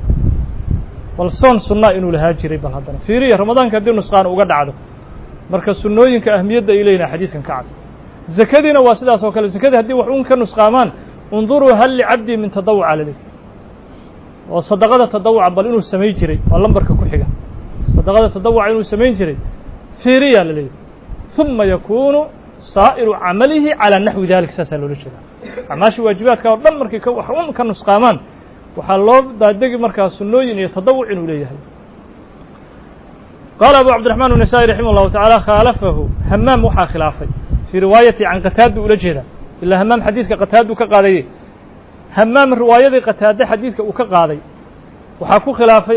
bal soon sunnaa inuu lahaa jiray bal haddana fiiriya ramadaanka haddii nusqaan uga dhacdo marka sunnooyinka ahmiyadda ay leeyihin xadiiskan ka cad zakadiina waa sidaas oo kale zakadii haddii wax un ka nusqaamaan unduruu hal licabdii min tadawuca laleeyahy oo sadaqada tadawuca bal inuu samayn jiray waa lambarka ku xiga sadaqada tadawuca inuu samayn jiray fiiriyaa la leeyahy ثuma yakunu saa'iru camalihi calىa naxwi dalik saasaa loola jeeda acmaasha waajibaadka oo dhan markay wax un ka nusqaamaan waxaa loo daadegi markaa sunnooyin iyo tadawuc inuu leeyahay qaala abu cabdiraxmaan النasaaئي raximah الlahu taعaalى khaalafahu hamaam waxaa khilaafay fii riwaayati can qataada ula jeeda ilaa hamaam xadiiska qataadu ka qaadaye hamaam riwaayadii qataade xadiidka uu ka qaaday waxaa ku khilaafay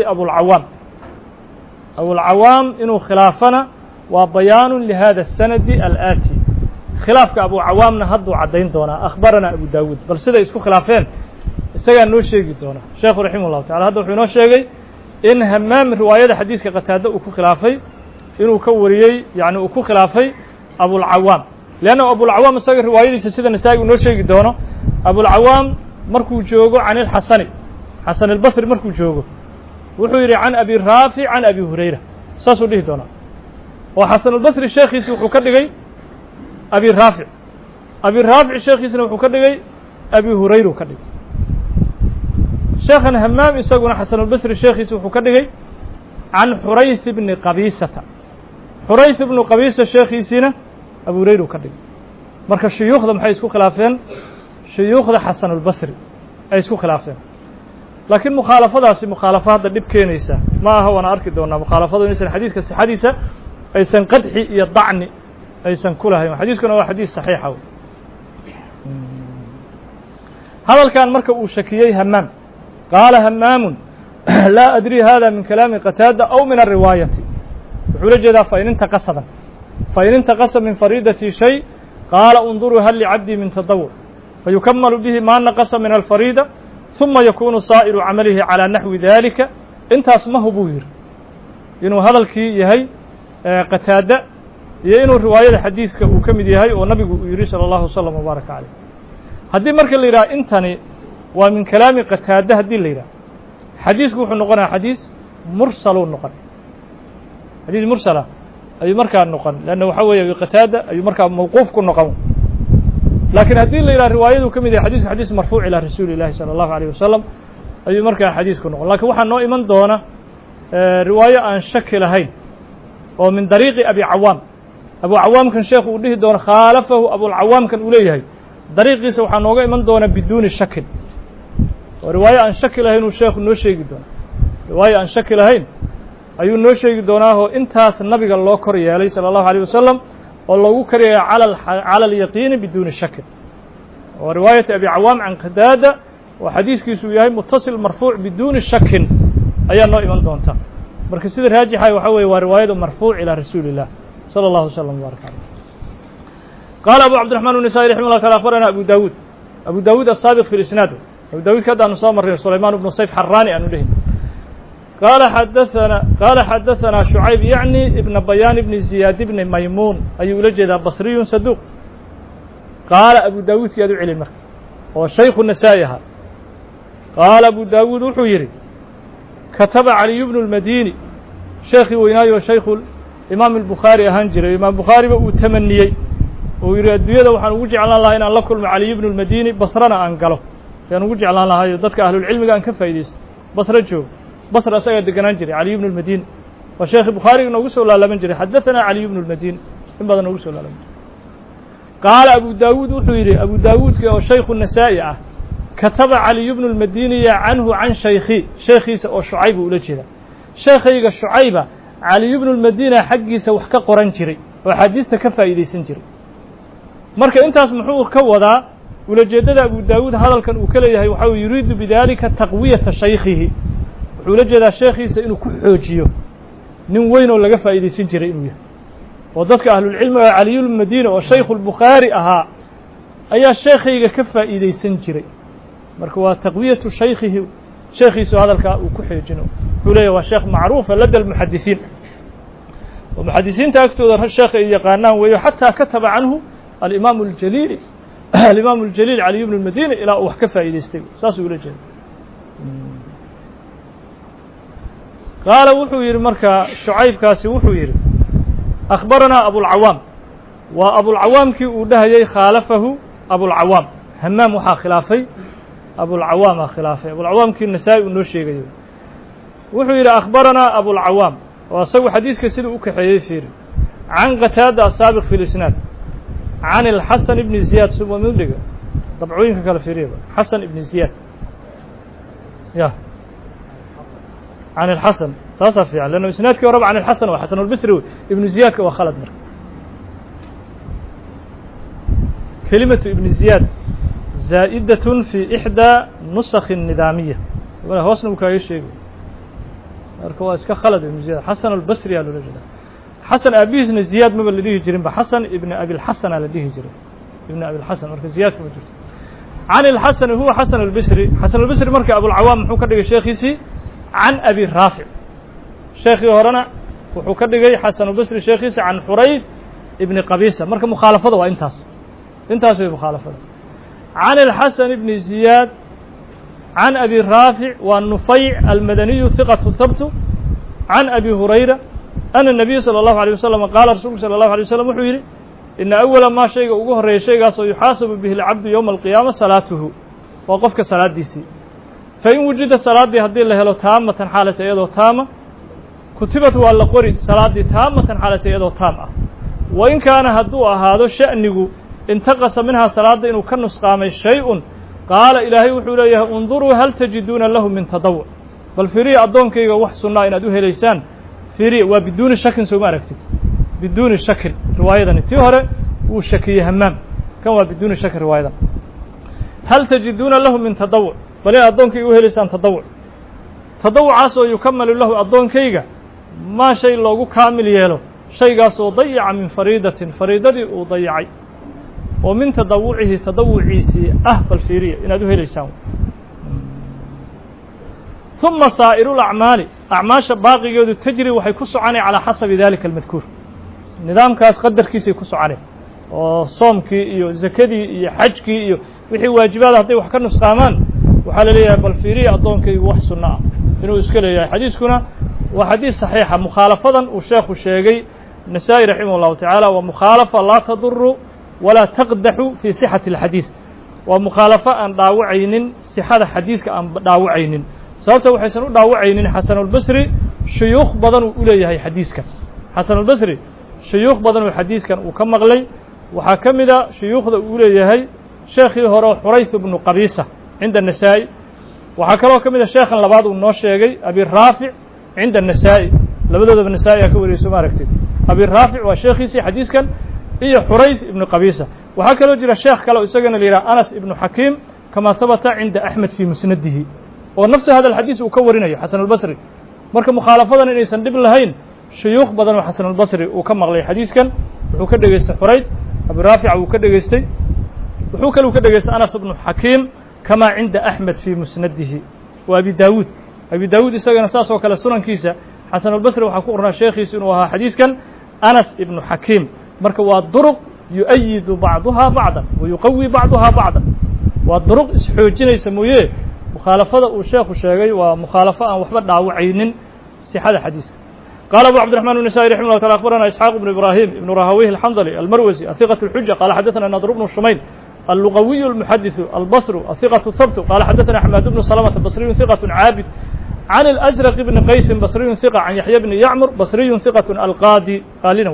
abulcawaam inuu khilaafana waa bayaanu lihada الsanadi alآati khilaafka abucawaamna hadduu caddayn doonaa akhbarana abu daawuud bal siday isku khilaafeen isagaa noo sheegi doona sheekhu raximah الlahu taعala hadda wuxuu inoo sheegay in hamaam riwaayada xadiiska qataade uu ku khilaafay inuu ka wariyey yani uu ku khilaafay abulcawaam leanna abulcawaam isaga riwaayadiisa sida nasaa-i uu noo sheegi doono abulcawaam markuu joogo can ilxasani xasan albasri markuu joogo wuxuu yidhi can abi raafic can abi hurayra saasuu dhihi doonaa oo xasan albasri sheekhiisi wuxuu ka dhigay abi raafic sheekhiisina wuxuu ka dhigay abi hurayra ka dhigay sheekhan hamaam isaguna xasan albasri sheekhiisi wuxuu ka dhigay can xurayth bni qabiisata xurayth ibnu qabiisa sheekhiisiina abu hurayra ka dhigay marka shuyuukhda maxay isku khilaafeen shuyuukhda xasan albasri ay isku khilaafeen laakiin mukhaalafadaasi mukhaalafo hadda dhib keenaysa ma aha waana arki doonaa mukhaalafadu inaysan xadiiska sixadiisa aysan qadxi iyo dacni aysan ku lahayn xadiiskuna waa xadiis saxiixa hadalkan marka uu shakiyey hamaam qaala hamaamun laa adri hada min kalaami qataada aw min alriwaayati wuxuu la jeedaa fain intaqasa min fariidati shay qaala unduruu hal licabdii min tadawur fayukamalu bihi ma naqasa min alfariida ثuma yakunu saa'iru camalihi calىa naxwi dalika intaas ma hubuu yidhi inuu hadalkii yahay qataada iyo inuu riwaayada xadiiska uu ka mid yahay oo nabigu uu yidhi salى اllahu wslam wbaaraka caleyh haddii marka la yidhaha intani waa min kalaami qataada haddii la yidhaha xadiisku wuxuu noqonaya xadiis mursaluu noqon xadiis mursala ayuu markaa noqon leanna waxa weeye qataada ayuu markaa mawquuf ku noqon laakiin haddii la yidhaha riwaayaduu ka mid yahay xadisku xadiis marfuuc ilaa rasuuli illahi salى اllahu alيyه wasalam ayuu markaa xadiisku noqon lakiin waxaa noo iman doona riwaayo aan shaki lahayn oo min dariiqi abi cawaam abu cawaamkan sheekhu uu dhihi doono khaalafahu abulcawaamkan uu leeyahay dariiqiisa waxaa nooga iman doona biduuni shakin oo riwaayo aan shaki lahayn uu sheekhu noo sheegi doona riwaayo aan shaki lahayn ayuu noo sheegi doonaahoo intaas nabiga loo kor yeelay salى اllahu alيه wasalam oo loogu kariyaya calى alyaqiini biduuni shakin oo riwaayati abi cawaam can qataada oo xadiiskiisu yahay mutasil marfuuc biduuni shakin ayaa noo iman doonta marka sida raajixa waxa weye waa riwaayadu marfuuc ilى rasuuli الlah salى اllahu wslam wbaaraka aleyh qaala abu cabdiraxman النasaaئي raximah llah taala akhbarana abu dawud asaabiq fi isnaad abu dawudka hadda aanu soo marray sulayman bnu sayf xaraani aanu dhihin qaala xadaثana شhucayb yacni ibna bayaan ibni ziyaad ibni maymuun ayuu ula jeedaa basriyun saduuq qaala abu daawuudkii aad u celin marka oo shaykhu nasaa'i ahaa qaala abu daawuud wuxuu yidhi kataba caliy bnu اlmadini sheekhii weynaayo shaykhu imaam الbukhaari ahaan jiray imaam bukhaariba uu tamaniyey uu yidhi adduunyada waxaan ugu jeclaan lahaa inaan la kulmo caliy bnu اlmadini basrana aan galo ayaan ugu jeclaan lahayo dadka ahlulcilmiga aan ka faa'iidaysto basro joogo basr asagaa deganaan jiray caliy bnu اlmadini waa sheekhi bukhaariga noogu soo laalaban jiray xadaثana caliy bnu اlmadini in badan noogu soo laalaban jiray qaala abu daawuud wuxuu yidhi abu daawuudka oo shaykhu nasaa'i ah kataba caliy bnu اlmadiniya canhu can shaykhi sheekhiisa oo shucayb uu ula jeedaa sheekhayga shucayba caliy bnu اlmadina xaggiisa wax ka qoran jiray oo axaadiista ka faa'iidaysan jiray marka intaas muxuu ka wadaa ulajeeddada abu daawuud hadalkan uu ka leeyahay waxa uu yuriidu bidalika taqwiyata shaykhihi wuxuu ula jeedaa sheekhiisa inuu ku xoojiyo nin weyn oo laga faa'iidaysan jiray inuu yahay oo dadka ahlulcilmiga caliyulmadina oo shaykhu lbukhaari ahaa ayaa sheekhayga ka faa'iidaysan jiray marka waa taqwiyatu shaykhihi sheekhiisu hadalkaa uu ku xoojino wuxuu leeyahy waa sheekh macruufa lada almuxadisiin oo muxadisiinta agtooda sheekh ay yaqaanaan weeyo xataa kataba canhu alimaamu اljaliili alimaamu اljaliil caliy bnu اlmadini ilaa uu wax ka faa'iidaystay saasuu ula jeeda qaala wuxuu yidhi marka shucaybkaasi wuxuu yidhi akhbaranaa abulcawaam waa abulcawaamkii uu dhahayey khaalafahu abulcawaam hamaam waxaa khilaafay abulcawaamaa khilaafay abulcawaamkii nasaa-i uu noo sheegayo wuxuu yidhi akhbaranaa abulcawaam oo asagu xadiiska siduu u kaxeeyey fiiri can qataada asaabiq fi lisnaad can ilxasan ibni ziyaad suba mudhiga dabcooyinka kale fiiriyaba xasan ibni ziyaad ya can ilxasan saasaa fiican leanna isnaadkii horeba can ilxasan waa xasan albasri wey ibnu ziyaadka waa khalad marka kelimatu ibni ziyaad zaa'idatun fi ixdaa nusakhi الnidaamiya hoosna uu kaaga sheegay marka waa iska khalad ibnu ziyaad xasan albasri aa loola jeeda xasan aabihiisna ziyaad maba la dhihi jirin ba xasan ibni abilxasana la dhihi jiray ibni abilxasan marka ziyaadka ma jirto can ilxasani huwa xasan albasri xasan albasri marka abulcawaam muxuu ka dhigay sheekhiisii can abi raafic sheekhii horena wuxuu ka dhigay xasan albasri sheekhiisa can xurayf ibni qabisa marka mukhaalafada waa intaas way mukhaalafada can alxasan ibni ziyaad can abi raafic waa nufayc almadaniyu hiqatu habtu can abi hurayra ana الnabiya salى الlahu عalيه wasalam qaala rasuulku salى الlahu عalيه wasalam wuxuu yidhi ina awala maa shayga ugu horreeya shaygaasoo yuxaasabu bihi اlcabdu yowma alqiyaama salaatuhu waa qofka salaadiisii fain wujidat salaaddii haddii la helo taamatan xaalata iyadoo taama kutibat waa la qori salaaddii taamatan xaalata iyadoo taam ah wain kaana hadduu ahaado sha'nigu intaqasa minhaa salaadda inuu ka nusqaamay shay-un qaala ilaahay wuxuu leeyahay unduruu hal tajiduuna lahu min tadawuc bal firiya addoonkayga wax sunnaa inaad u helaysaan firiya waa biduuni shakin sooma aragtid biduuni shakin riwaayadani tii hore wuu shakiyey hamaam kan waa biduuni shakin riwaayadan hal tajiduuna lahu min tadawuc bal inaad addoonkayga u helaysaan tadawuc tadawucaasoo yukamalu lahu addoonkayga maa shay loogu kaamil yeelo shaygaasoo dayaca min fariidatin fariidadii uu dayacay oo min tadawucihi tadawuciisii ah bal fiiriya inaad u helaysaan ثuma saa'iru اlacmaali acmaasha baaqigeedu tajri waxay ku soconay calىa xasabi dalika almadkuur nidaamkaas qadarkiisay ku soconay oo soomkii iyo zakadii iyo xajkii iyo wixii waajibaada hadday wax ka nusqaamaan waxaa la leeyahay bal fiiriya addoonkaygu wax sunno ah inuu iska leeyahay xadiiskuna waa xadiis saxiixa mukhaalafadan uu sheekhu sheegay nasaa-i raximah اllahu tacaala waa mukhaalafa laa taduru walaa taqdaxu fii sixati اlxadiis waa mukhaalafo aan dhaawacaynin sixada xadiiska aan dhaawacaynin sababta waxaysan u dhaawacaynin xasanulbasri shuyuukh badan uu u leeyahay xadiiskan xasanulbasri shuyuukh badan oo xadiiskan uu ka maqlay waxaa ka mida shuyuukhda uu leeyahay sheekhii hore xurayth ibnu qabisa cinda النasaa'i waxaa kaloo ka mida sheekhan labaad uu noo sheegay abi raafic cinda النasaa'i labadoodaba nasaa-i aa ka wariyey ma aragtid abi raafic waa sheekhiisii xadiiskan iyo xurayth ibnu qabisa waxaa kaloo jira sheekh kale oo isagana la yidhaha anas ibnu xakiim kama habata cinda axmed fii musnadihi oo nafsi hada alxadiis uu ka warinayo xasanulbasri marka mukhaalafadan inaysan dhib lahayn shuyuukh badan oo xasanulbasri uu ka maqlay xadiiskan wuxuu ka dhegaystay xurayth abi raafica wuu ka dhegaystay wuxuu kaluu ka dhegaystay anas ibnu xakiim kama cinda axmed fii musnadihi wa abi daawuud isagana saas oo kale sunankiisa xasanulbasri waxaa ku qornaa sheekhiisa inuu ahaa xadiiskan anas ibnu xakiim marka waa duruq yu'ayidu bacduhaa bacdan wa yuqawi bacduhaa bacdan waa duruq isxoojinaysa mooye mukhaalafada uu sheekhu sheegay waa mukhaalafo aan waxba dhaawacaynin sixada xadiiska qaala abu cabdiraxman النasaa'i raximah llah taala akhbarana isxaaq ibnu ibrahim ibnu rahaweyh alxandali almarwasi ahiqaة الxuja qaala xadaثana nadr bnu shumayl allugawiy اlmuxadiثu albasru ahiqaة habtu qaala xadaثana axmed bnu salamata basriyu hiqaة caabid can اlأsraq bni qaysin basriyu hiqa can yaxya bni yacmur basriyu hiqaة alqaadi qaalina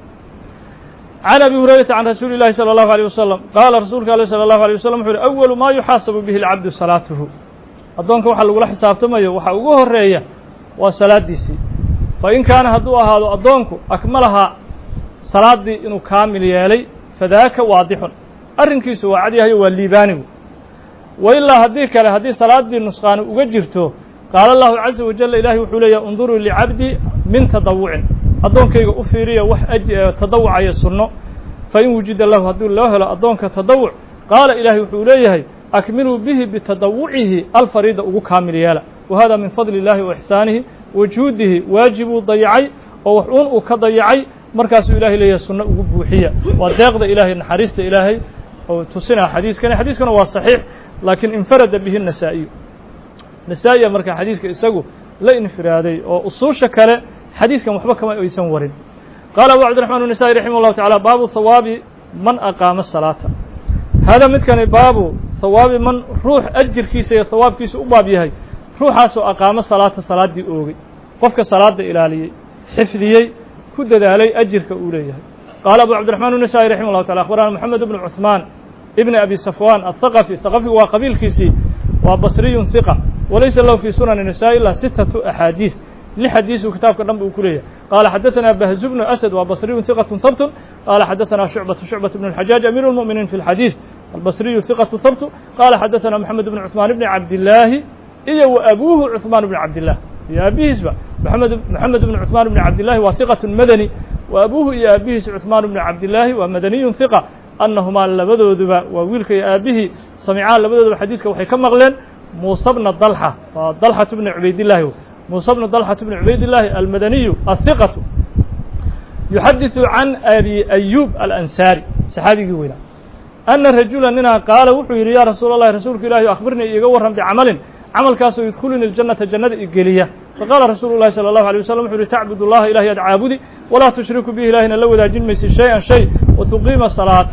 can abi hurayrata can rasuuli اllahi salى اllahu عalيه wasalam qaala rasuulka aleh salى اllahu عalيه wasalam wuxu uhi awalu maa yuxaasabu bihi اlcabdu salaatuhu addoonka waxaa lagula xisaabtamayo waxaa ugu horeeya waa salaaddiisii fain kaana hadduu ahaado addoonku akmalahaa salaaddii inuu kaamil yeelay fadaaka waadixun arrinkiisu waa cadyahayo waa liibaanigu wa ilaa haddii kale haddii salaaddii nusqaani uga jirto qaala allahu caza wajala ilaahay wuxuu leeyahy unduruu licabdi min tadawucin addoonkayga u fiiriya wax tadawucaya sunno fain wujida lahu haddii loo helo addoonka tadawuc qaala ilaahay wuxuu leeyahay akmiluu bihi bitadawucihi alfariida ugu kaamil yeela wa hada min fadli اllahi wa ixsaanihi wa juudihi waajibuu dayacay oo wax uun uu ka dayacay markaasuu ilahay leeyahay sunno ugu buuxiya waa deeqda ilaahay naxariista ilaahay oo tusinaa xadiiskana waa saxiix laakiin infarada bihi النasaa'iyu nasaa-iya marka xadiiska isagu la infiraaday oo usuusha kale xadiiskan waxba kama aysan warin qaala abu cabdiraxman النasaa'i raximah اllahu tacala baabu hawaabi man aqaama salaata hada midkani baabu hawaabi man ruux ajirkiisa iyo hawaabkiisa u baab yahay ruuxaasoo aqaamo salaata salaaddii oogay qofka salaada ilaaliyey xifdiyey ku dadaalay ajirka uu leeyahay qaala abu cabdiraxman النasaa'i raximah اllahu tacala akhbarana moxamed bnu cuثmaan ibni abi safwan aلthaqafi thaqafigu waa qabiilkiisii waa basriyun hiqa walaysa lahu fii sunani النasaa'i ilaa 6 axaadiis 6 xadiisuu kitaabka dhan ba uu ku leeyahay qaala xadaثana bahzu bnu asad waa basriyun hiqaة habtun qaala xadaثana shucbaة bn الxajaaj amiir الmuؤminiin fi اlxadiis albasriyu hiqaة habtu qaala xadaثana moxamed bn cuثmaan bni cabdillaahi iyo wa abuuhu cuثmaan bni cabdillah iyo aabihiisba moxamed bn cuثmaan bni cabdillahi waa hiqaة madani wa abuuhu iyo aabihiis cuثmaan bni cabdillaahi waa madaniyun hiqa annahumaa labadooduba waa wiilka iyo aabihii samicaan labadooduba xadiiska waxay ka maqleen muusa bna dalxa waa dalxatu bni cubaydillahi موسى بن طلحة بن عبيد الله المدني الثقة يحدث عن أبي أيوب الأنساري صحابي ويلا أن رجلا لنا قال وحير يا رسول الله رسولك الله أخبرني يقورهم بعمل عمل كاسو يدخلني الجنة جنة إقلية فقال رسول الله صلى الله عليه وسلم وحير تعبد الله إلهي عابدي ولا تشرك به إلهنا لو ذا جن ميسي شيئا شيء وتقيم الصلاة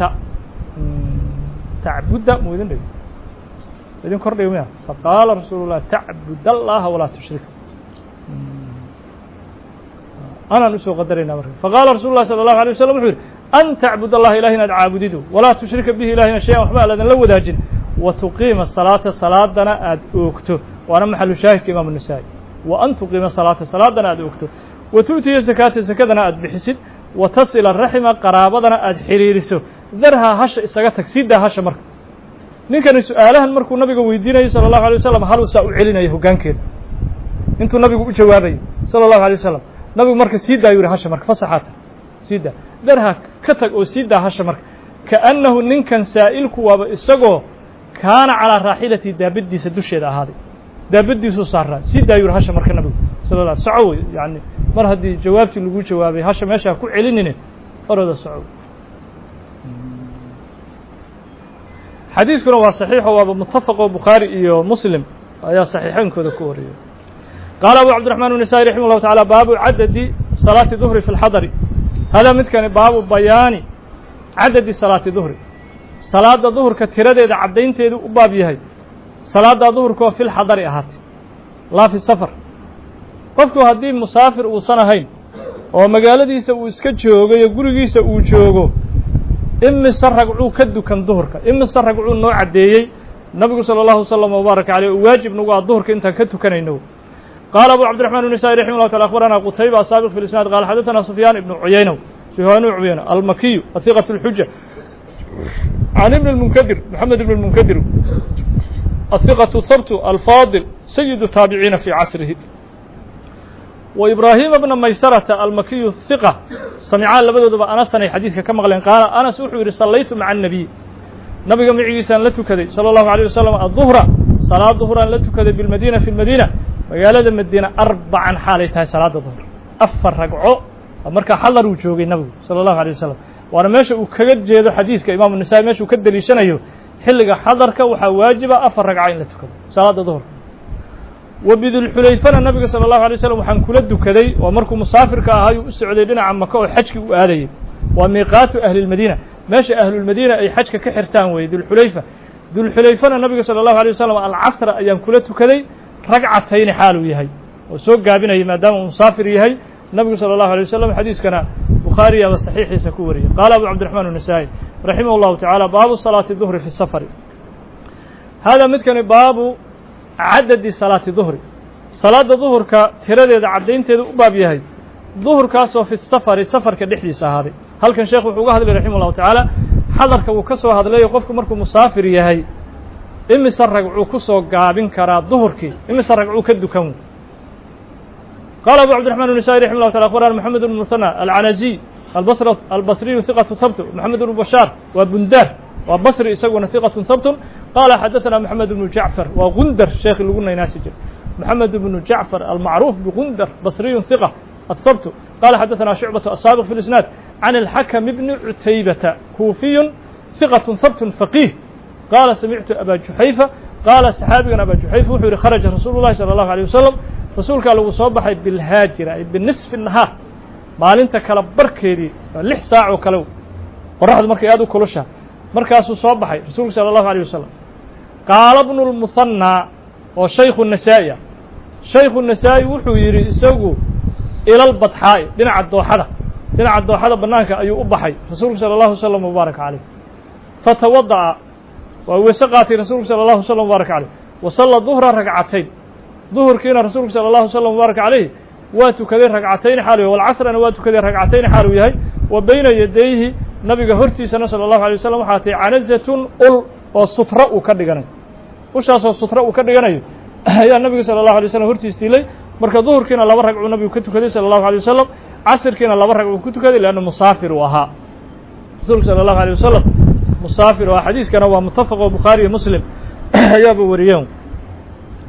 تعبد مؤذن لي إذن كرر يوميا فقال رسول الله تعبد الله ولا تشرك أنا نسو قدرنا مرة فقال رسول الله صلى الله عليه وسلم وحير أن تعبد الله إلهنا عابدده ولا تشرك به إلهنا شيئا وحبا لذن لو ذا جن وتقيم الصلاة دنا أدوكته وأنا محل شاهد كإمام النسائي وأن تقيم الصلاة دنا أدوكته وتؤتي الزكاة دنا أدبحسد وتصل الرحمة قرابة دنا أدحريرسه ذرها هش إساقتك سيدها هش مرك نكن سؤالها المرك النبي ويدينا صلى الله عليه وسلم هل سأعلنا يهجان كده أنتم النبي جوابي صلى الله عليه وسلم نبي مرك سيدها يوري هش مرك فصحاته سيدها ذرها كتك أو سيدها هش مرك كأنه نكن سائلك وإسقو كان على راحلة دابدي سدوش هذه دابدي سوسارة سيدا يور هاشم مركنا النبي صلى الله عليه وسلم سعوي يعني مر هذه جوابتي اللي قلت جوابي هاشم ماشي كل علنني أرد السعوي حديث كنا صحيح ومتفق بخاري ومسلم يا صحيحين كذا كوري قال أبو عبد الرحمن النسائي رحمه الله تعالى باب عدد صلاة الظهر في الحضر هذا مثل باب بيان عدد صلاة الظهر صلاة الظهر كثيرة إذا عبدين تيدو أبابيها صلاة الظهر كوا في الحضر أهات لا في السفر قفكو هدي مسافر وصنهين ومقالة دي سوى اسكتشوغو يقولوا دي سوى شوغو إما سرقعو كدو كان ظهرك إما سرقعو نوع عديي النبي صلى الله عليه وسلم وبارك عليه واجب نوع الظهر انت كدو كان ينو قال أبو عبد الرحمن النسائي رحمه الله تعالى أخبرنا قتيبة السابق في الإسناد قال حدثنا سفيان بن عيينة المكي الثقة الحجة عن ابن المنكدر محمد بن المنكدر الثقة الثبت الفاضل سيد التابعين في عصره وإبراهيم بن ميسرة المكي الثقة سمعان لبدو أنس حديثك كما قال أنس وحير صليت مع النبي نبي معي سان لتكدي صلى الله عليه وسلم الظهر صلاة الظهر لتكدي بالمدينة في المدينة وقال المدينة 4 حالتها صلاة الظهر أفر رقعو مركا حضر وجوغي النبي صلى الله عليه وسلم وأنا ماشي وكجد جيد حديث كإمام النسائي ماشي وكدلي شنيه حلق حضرك وحواجبة 4 رقعين لتكدي صلاة الظهر وبذو الحليفة النبي صلى الله عليه وسلم وحن كل الدكدي ومركو مسافر كهاي السعودية بنا عن مكة وحجك وآلي وميقات أهل المدينة ماشي أهل المدينة أي حجك كحرتان وي ذو الحليفة النبي صلى الله عليه وسلم العصر أيام كل الدكدي رقعتين حاله يهي وسوق قابنا ما دام مسافر يهي النبي صلى الله عليه وسلم حديث كان بخاري والصحيح سكوري قال أبو عبد الرحمن النسائي رحمه الله تعالى باب صلاة الظهر في السفر هذا مثل باب عدد صلاة الظهر صلاة الظهر كتيرة عدين تدو باب يهي ظهر كاسو في السفر كدحديث هذا هل كان شيخ وحوقه هذا رحمه الله تعالى حضر كوكسو هذا لا يقفكم مركم مسافر يهي إما سرقعو كسو قابين كرا ظهر كي إما سرقعو كدو كم قال أبو عبد الرحمن النسائي رحمه الله تعالى أخبرنا محمد بن المثنى العنزي البصري ثقة ثبت محمد بن بشار وبندار وبصري يسوون ثقة ثبت قال حدثنا محمد بن جعفر وغندر الشيخ اللي قلنا يناسج محمد بن جعفر المعروف بغندر بصري ثقة الثبت قال حدثنا شعبة السابق في الإسناد عن الحكم بن عتيبة كوفي ثقة ثبت فقيه قال سمعت أبا جحيفة قال صحابي أبا جحيفة وحير خرج رسول الله صلى الله عليه وسلم رسولك لو صبح بالهاجرة بالنصف النهار maalinta kala barkeedii 6 saac oo kale qorraxdu markay aad u kulusha markaas uu soo baxay rasuulku sallallahu alayhi wasallam qaala ibn al-muthanna oo shaykhu an-nasaa'i wuxuu yiri isagu ila al-badhaa dhinaca dooxada banaanka ayuu u baxay rasuulku sallallahu alayhi wasallam mubarak alayhi fatawadda wa wasaqati rasuulku sallallahu alayhi wasallam mubarak alayhi wa salla dhuhra rak'atayn dhuhrkiina rasuulku sallallahu alayhi wasallam mubarak alayhi واتكذي ركعتين حاله والعصر أنا واتكذي ركعتين حاله يهي وبين يديه نبي هرتي صلى الله عليه وسلم حاتي عنزة والسطراء كدغني وشاس السطراء كدغني يا النبي صلى الله عليه وسلم هرتي استيلي marka duhurkiina laba ragco nabigu ka tukaday sallallahu alayhi wasallam asrkiina laba ragco ku tukaday laana musaafir waha rasuulka sallallahu alayhi wasallam musaafir wa xadiiskana waa muttafaq bukhari iyo muslim ayaa wariyeen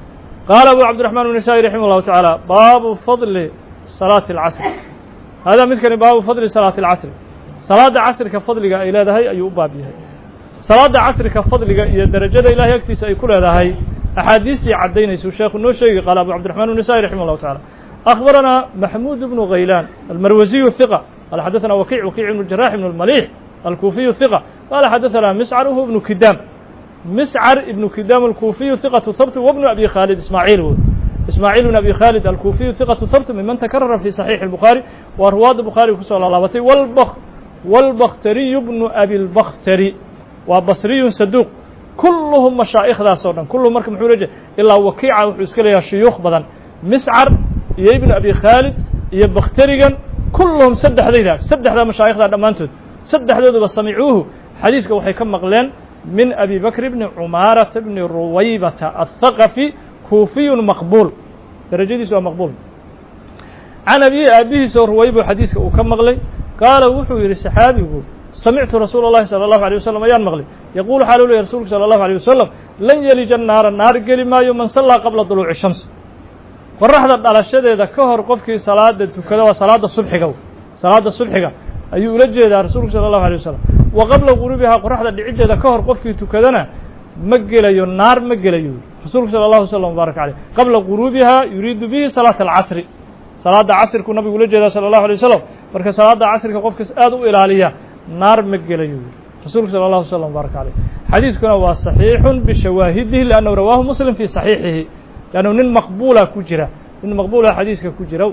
قال أبو عبد الرحمن النسائي رحمه الله تعالى باب فضل صلاة العصر هذا مثل باب فضل صلاة العصر صلاة عصر كفضل إلى هذا أي بابها صلاة عصر كفضل إلى درجة إلى يكتس أي كل هذا هي أحاديث عدينا يسوع الشيخ النوشي قال أبو عبد الرحمن النسائي رحمه الله تعالى أخبرنا محمود بن غيلان المروزي الثقة قال حدثنا وكيع بن الجراح بن المليح الكوفي الثقة قال حدثنا مسعر بن كدام مسعر بن كدام الكوفي ثقة ثبت وابن أبي خالد إسماعيل بن أبي خالد الكوفي ثقة ثبت ممن تكرر في صحيح البخاري ورواد البخاري كسر الله والبختري بن أبي البختري وبصري صدوق كلهم مشايخ ذا صورا كلهم مركب محورجة إلا وكيع وحسكلها شيوخ بدن مسعر ابن أبي خالد بختريا كلهم سدح ذا مشايخ ذا دمانتود سدح ذا بسمعوه حديثك وحي كم مغلين من أبي بكر بن عمارة بن رويبة الثقفي كوفي مقبول درجة سوى مقبول عن أبيه سوى رويبة حديثك وكم مغلي قال وحو الصحابي يقول سمعت رسول الله صلى الله عليه وسلم أيان مغلي يقول حالو لي رسولك صلى الله عليه وسلم لن يلج النار قال ما يوم من صلى قبل طلوع الشمس qorraxda dhalashadeeda ka hor qofkii salaada tukada waa salaada subxiga ayuu ula jeedaa rasuulku sallallahu alayhi wasallam wa qabla ghurubiha qorraxda dhicideeda ka hor qofkii tukadana ma gelayo naar ma gelayo rasuulku sallallahu alayhi wasallam barak alayhi qabla ghurubiha yuriidu bihi salaat al-asr salaada asrku nabigu ula jeedaa sallallahu alayhi wasallam marka salaada asrka qofkiis aad u ilaaliya naar ma gelayo rasuulku sallallahu alayhi wasallam barak alayhi xadiiskuna waa saxiixun bi shawaahidihi li'annahu rawaahu muslim fi saxiixihi لأنه نن مقبولة كجرة نن مقبولة حديثك كجرة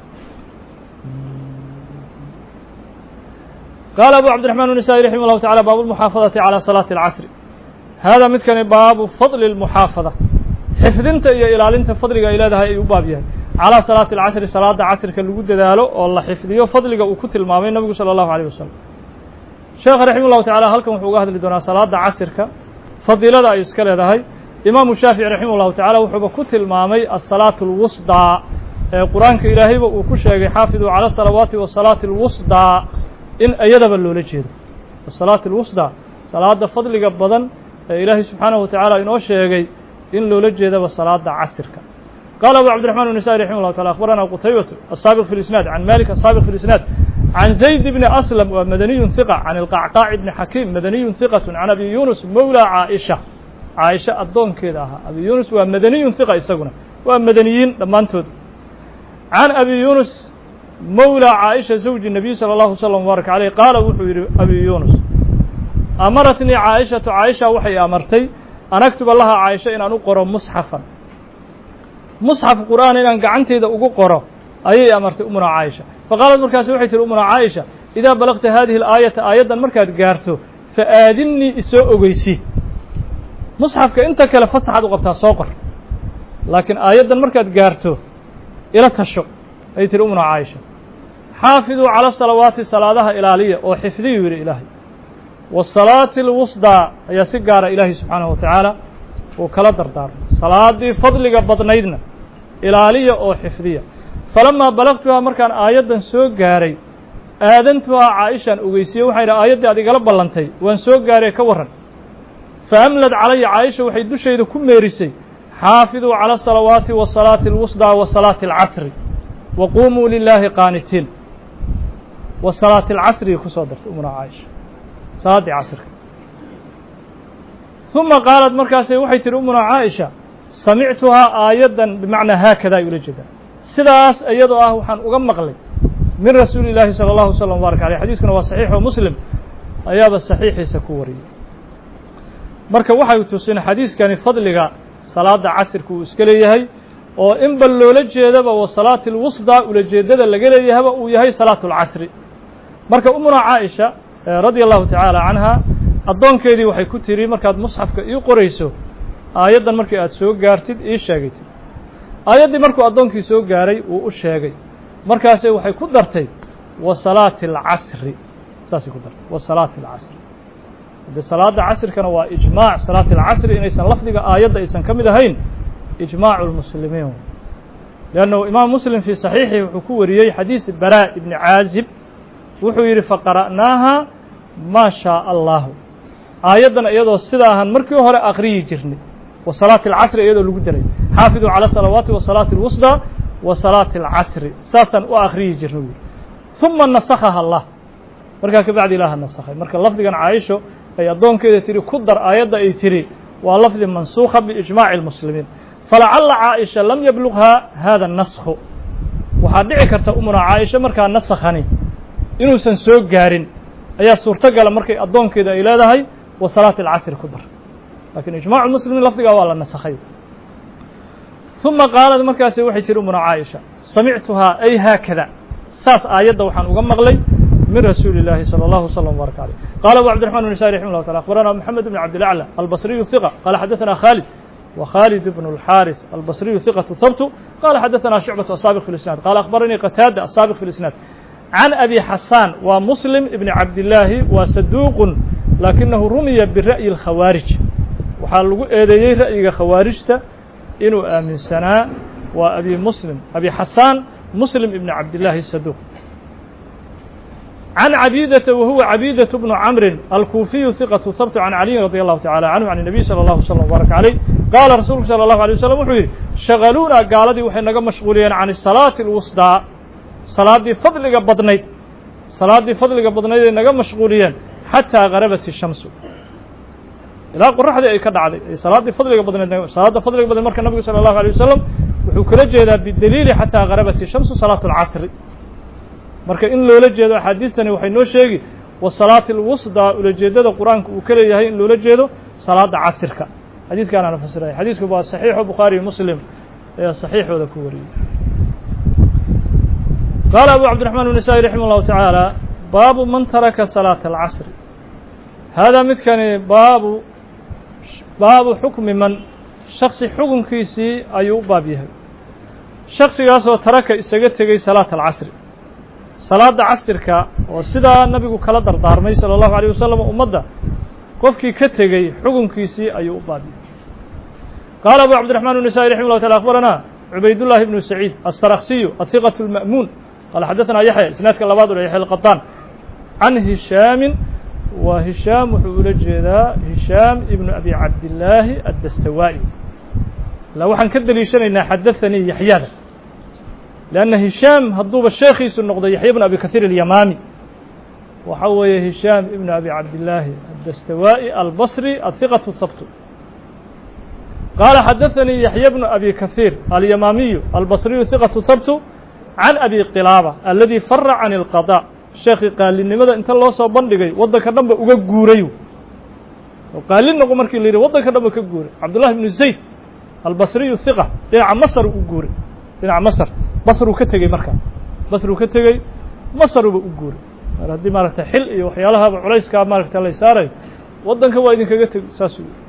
قال أبو عبد الرحمن النسائي رحمه الله تعالى باب المحافظة على صلاة العصر هذا مثل باب فضل المحافظة حفظنت إلى أنت فضلك إلى هذا يبابيها على صلاة العصر صلاة عصر كالوجود ذاله والله حفظيه فضلك وكتل ما بين النبي صلى الله عليه وسلم شيخ رحمه الله تعالى هل كم حقوقها لدنا صلاة عصر كفضيلة يسكل هذا إمام الشافعي رحمه الله تعالى وحب كتل مامي الصلاة الوسطى قرآن كإلهي وكشة حافظوا على الصلوات والصلاة الوسطى إن أيدب اللولجيد الصلاة الوسطى صلاة فضل قبضا إلهي سبحانه وتعالى إن أشياء إن لولجيد والصلاة عسرك قال أبو عبد الرحمن النسائي رحمه الله تعالى أخبرنا قتيبة السابق في الإسناد عن مالك السابق في الإسناد عن زيد بن أسلم ومدني ثقة عن القعقاع بن حكيم مدني ثقة عن أبي يونس مولى عائشة الضون كذا أبي يونس ومدني ثقة يسقونه ومدنيين لما أنتود عن أبي يونس مولى عائشة زوج النبي صلى الله عليه وسلم وبارك عليه قال وحي أبي يونس أمرتني عائشة وحي أمرتي أن أكتب لها عائشة إن أقرأ مصحف قرآن إن قعنتي إذا أقرأ أي أمرت أمنا عائشة فقالت مركز وحي أمنا عائشة إذا بلغت هذه الآية آية مركز قارته فآذني إسوء قيسي مصحفك أنت كلا فصحة وقبتها سوقر لكن آيات مركز قارته إلى تشق أي تلومنا عائشة حافظوا على الصلوات صلاتها إلهية وحفظي يري إلهي والصلاة الوسطى هي سجارة إلهي سبحانه وتعالى وكلا دردار صلاة دي فضل قبضنيدنا إلهية وحفظية فلما بلغتها مركان آيات سوق قاري آذنتها عائشة أغيسي وحير آيات دي قلب بلانتي وان سوق قاري كورن فأملت علي عائشة وحيد شيء كم ميرسي حافظوا على الصلوات والصلاة الوسطى والصلاة العصر وقوموا لله قانتين والصلاة العصر يخصدر أمنا عائشة صلاة عصر ثم قالت مركاسي وحيت أمنا عائشة سمعتها آيدا بمعنى هكذا يلجدا سلاس أيضا وحن أغمق لي من رسول الله صلى الله عليه وسلم وبارك عليه حديث كان صحيح ومسلم أيضا الصحيح سكوري marka waxay tusin xadiiskani fadliga salaada casirku uu iska leeyahay oo in bal loola jeedaba waa salaatul wusda ula jeedada laga leeyahay uu yahay salaatul casri marka umuna Aisha radiyallahu ta'ala anha adoonkeedii waxay ku tiri markaad musxafka ii qorayso aayadan markii aad soo gaartid ii sheegaytid aayadii markuu adoonkii soo gaaray uu u sheegay markaas waxay ku dartay wa salaatul casri saasi ku dartay wa salaatul casri صلاة العصر كان وإجماع صلاة العصر إن يسن لفظك آيات يسن كمدهين إجماع المسلمين لأنه إمام مسلم في صحيحه وحكوري حديث براء بن عازب وحوير فقرأناها ما شاء الله آياتنا أيضا السلاحا مركي وهراء أخري جرني وصلاة العصر أيضا لقدرين xaafiduu calى الصalawaati وصalaaةi الwusطى وصalaaةi الcasri saasaan u akriyi jirna wi ثuma nasakhaha allah markaa kabacdi ilaha nasakhay marka lafdigan caaisho ay addoonkeeda tihi ku dar aayadda ay tihi waa lafdi mansuukha biijmaaci الmuslimiin falacala caaisha lam yablugha hada الnaskhu waxaa dhici karta umuna caaisha markaa nasakhani inuusan soo gaarin ayaa suurtogala markay addoonkeeda ay leedahay wa salaati alcasri ku dar lakiin ijmacu muslimiin lafdigaa waa la nasakhay ثuma qaalad markaasi waxay tihi umuna caaisha samictuhaa ay haakada saas aayadda waxaan uga maqlay min rasuuli الlahi salى الlahu وsلم وbaarك عalيه qala abu cabdiرحman بن نسائي رحimه الله taعالى أخbarana محamed بن cabdالأعلى albصriyu ثiqة qala xadaثna khالد وkhالد بن الxاriث albصriyu ثiqة habt qala xadaثna شhucbaة الsaaبق في الإسناad qala أخbaranii qataada الsaaبق في الإسناad can abi xasaan waa muslim ibn cabdillaahi waa saduuq laakinahu rumiya bira'yi الkhawaarij waxaa lagu eedeeyey ra'yiga khawaarijta inuu aaminsanaa waa abi xasaan muslim ibn cabdillaahi saduuq can cabidata wahuwa cabidaة bnu camrin alkuufiyu ثiqaةu habt can caliyin radي allahu tacalى canhu can الnabiy salى اllahu slm wbaarك عaleyh qaala rasuulku salى اllahu عalيه waslm wuxuu yidhi shagaluuna gaaladii waxay naga mashquuliyeen can الsalaaةi الwusطىa salaaddii fadliga badnayd ay naga mashquuliyeen xataa garabat الshamsu ilaa qoraxdii ay ka dhacday ay salaaddii fadliga badnayd salaadda fadliga badnayd marka nabigu salى الlahu عalيه wasalam wuxuu kala jeedaa bidaliili xataa garabat الshamsu salaaة الcasri marka in loola jeedo axaadiistani waxay noo sheegi wasalaati اlwusطىa ulajeedada qur-aanka uu ka leeyahay in loola jeedo salaada casirka xadiiskaanaana fasiraya xadiisku waa saxiixo bukhaari muslim ayaa saxiixooda ku wariyey qaala abu cabdiرaحman بن نسائي raximah الlahu taعaalى baabu man taraka salaaةa الcasri haadaa midkani baabu xukmi man shaksi xukunkiisii ayuu u baab yahay shaksigaasoo taraka isaga tegey salaaةa الcasri salaada casirka oo sidaa nabigu kala dardaarmay salى الlahu عalيه wasalam ummadda qofkii ka tegey xukunkiisii ayuu u baab yahay qaala abu cabdiرaحman بن نسائي raximah الlahu taعala أخbarana cubaydالlahi بnu saciid الstarksiyu الثiqaة الma'muun qala xadaثna yaxya isnaadka labaad u yaxya الqaطaan can hishaamin wa hishaam wuxuu ula jeedaa hishaam ibnu abi cabdillaahi addastawaa'i la waxaan ka deliishanaynaa xadaثanii yaxyada lanna hishaam hadduuba sheekhiisu noqday yaxya bnu abi kahiir اlyamaami waxa weeye hishaam ibnu abi cabdillaahi addastawaa'i albصri aلhiqaةu habtu qaala xadaثanii yaxya bnu abi kahiir alyamaamiyu albصriyu hiqaةu habtu can abi qilaaba aladii fara can اlqaضاء sheekii qaalinimada inta loo soo bandhigay waddanka dhanba uga guuray oo qaalin noqo markii la yidhi waddanka dhanba ka guuray cabdullahi bnu zayd albasriyu hiqa dhinaca masr u guuray dhinaca masr basruu ka tegey markaa basruu ka tegey masruba u guuray mar haddii maaragtay xil iyo waxyaalahaaba culayskaa maaragta lay saarayo waddanka waa idinkaga teg saasuu yihi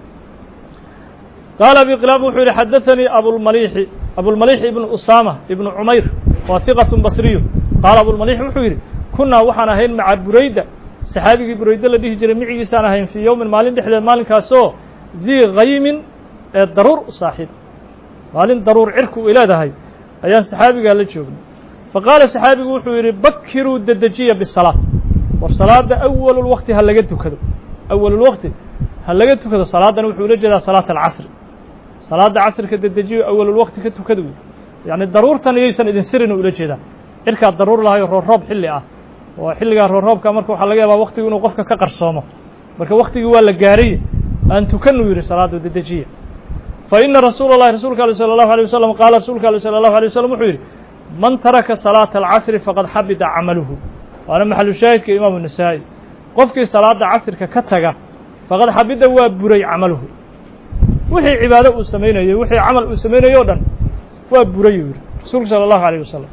qaala abi qilaaba wuxuu yihi xadaثanii abulmaliixi ibnu usaama ibnu cumayr waa hiqaة basriyu qaala abulmaliix wuxuu yidhi kunaa waxaan ahayn maca burayda saxaabigii burayde la dhihi jiray micigiisaan ahayn fii yowmin maalin dhexdeed maalinkaasoo dii kaymin ee daruur u saaxiib maalin daruur cirku ay leedahay ayaan saxaabigaa la joognay faqaala saxaabigu wuxuu yidhi bakiruu dedejiya bisalaat war salaada awalulwaqti ha laga tukado awalulwaqti ha laga tukado salaaddana wuxuu ula jeedaa salaata alcasri salaada casrika dedejiyo awalulwaqti ka tukada wey yacni daruurtan iyaysan idin sirin ula jeedaa cirkaa daruur lahayo roorroob xilli ah oo xilligaa roorroobka marka waxaa laga yaabaa waktigu inuu qofka ka qarsoomo marka waktigii waa la gaaray aan tukanuu yidhi salaada dedejiya fa ina rasuula اllahi rasuulka aleh salى الlahu عalيه wasalam qaala rasuulka aleh salى الlahu عalيه wasalam wuxuu yidhi man taraka salaata alcasri faqad xabida camaluhu waana maxalu shaahidka imaamu nasaa'i qofkii salaada casrika ka taga faqad xabida waa buray camaluhu wixii cibaado uu samaynayo wixii camal uu samaynayo o dhan waa burayuu yidhi rasuulku salى الlahu عalيه wasalam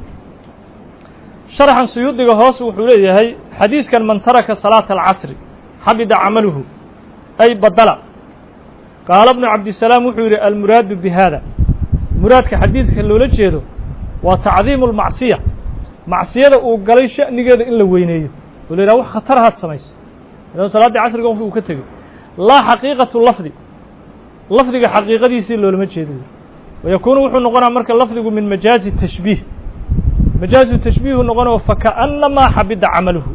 sharxan suyuudiga hoos wuxuu leeyahay xadiiskan man taraka salaata alcasri xabida camaluhu ay badala qaala bnu cabdisalaam wuxuu yidhi almuraadu bi hada muraadka xadiidka loola jeedo waa tacdiimu اlmacsiya macsiyada uu galay sha'nigeeda in la weyneeyo oo la yidhaha wax khatarahaad samaysa idan salaaddii casriga qofka uu ka tegey laa xaqiiqatu lafdi lafdiga xaqiiqadiisii loolama jeedo wayakuunu wuxuu noqonaa marka lafdigu min majaazi tashbiih majaazu tashbiihu noqonoo fakaأnamaa xabida camaluhu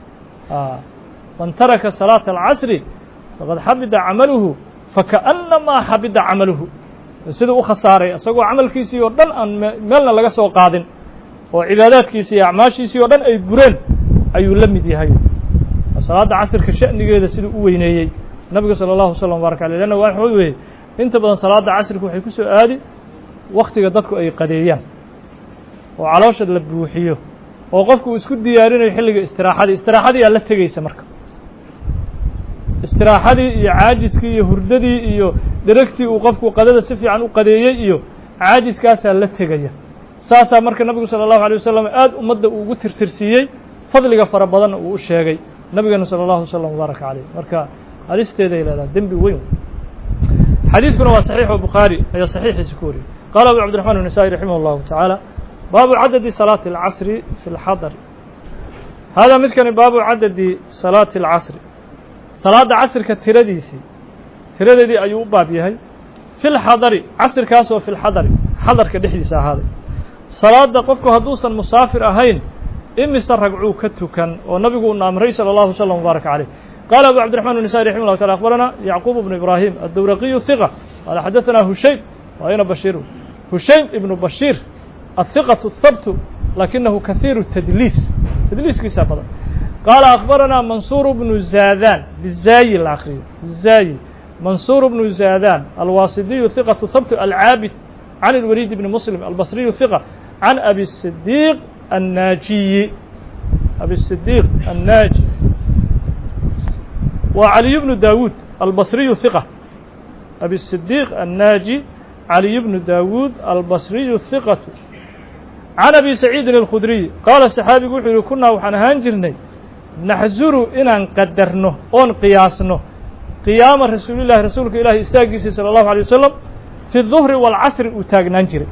man taraka salaata alcasri faqad xabida camaluhu fakaأnamaa xabida camaluhu siduu u khasaaray isagoo camalkiisii oo dhan aan meelna laga soo qaadin oo cibaadaadkiisii iyo acmaashiisii oo dhan ay bureen ayuu la mid yahay salaada casrka sha'nigeeda siduu u weyneeyey nabiga salى الlahu وsلم وbaarك عليه لأnna waxa weeye inta badan salaada casrka waxay ku soo aadi waktiga dadku ay qadeeyaan oo caloosha la buuxiyo oo qofku uu isku diyaarinayo xilliga istiraaxadii aa la tegeysa marka istiraaxadii iyo caajiskii iyo hurdadii iyo dheragtii uu qofku qadada si fiican u qadeeyey iyo caajiskaasaa la tegaya saasaa marka nabigu salى الlahu عalيه wasalam aad ummadda uu ugu tirtirsiiyey fadliga fara badanna uu u sheegay nabigeenu salى الlahu وsلم وbaarك عalيه marka halisteeday leedahay dembi weyn xadiiskuna waa صaxiix oo bukhaari ayaa saxiixiisa ku wariyey qaala abu cabdiرaحman النasaaئي raximah الlahu taعaalى baabu cadadi salaati الcasri fi اlxadr haadaa midkani baabu cadadi salaati اlcasri salaada casrka tiradeedii ayuu u baab yahay fi lxadari casrkaasoo fi lxadari xadarka dhexdiisa ahaaday salaada qofku hadduusan musaafir ahayn imise ragcuu ka tukan oo nabigu una amray salى الlahu وsلم وbaarك عalيه qaala abu cabdiرaحman النasائي raximه الlahu taعala akhbarana yacquub bnu ibrahim aلdowraqiyu ثiqة qaala xadaثana hushaym waayna bashiir hushaym ibnu bashiir الثiqaة الhabt lakinahu kahiiru tadliiskiisa badan qaala akhbarana mansuur bnu zadan bizaayi la akriyo zaayi mansuur bnu zadan alwaasidiyu ثiqaة habt alcaabid can اlwaliid bni muslim albasriyu ثiqة can abi الصidiiq الnaajiyi wa caliy bnu dawuud albasriyu ثiqة abi الصidiiq الnaaji caliy bnu dawuud albasriyu ثiqaة can abi saciidin الkhudriy qaala saxaabigu wuxuu yihi kunaa waxaan ahaan jirnay naxzuru inaan qadarno oon qiyaasno qiyaama rasuulillahi rasuulka ilaahi istaagiisii salى الlahu عalيه wasalam fi الظuhri wاlcasri uu taagnaan jiray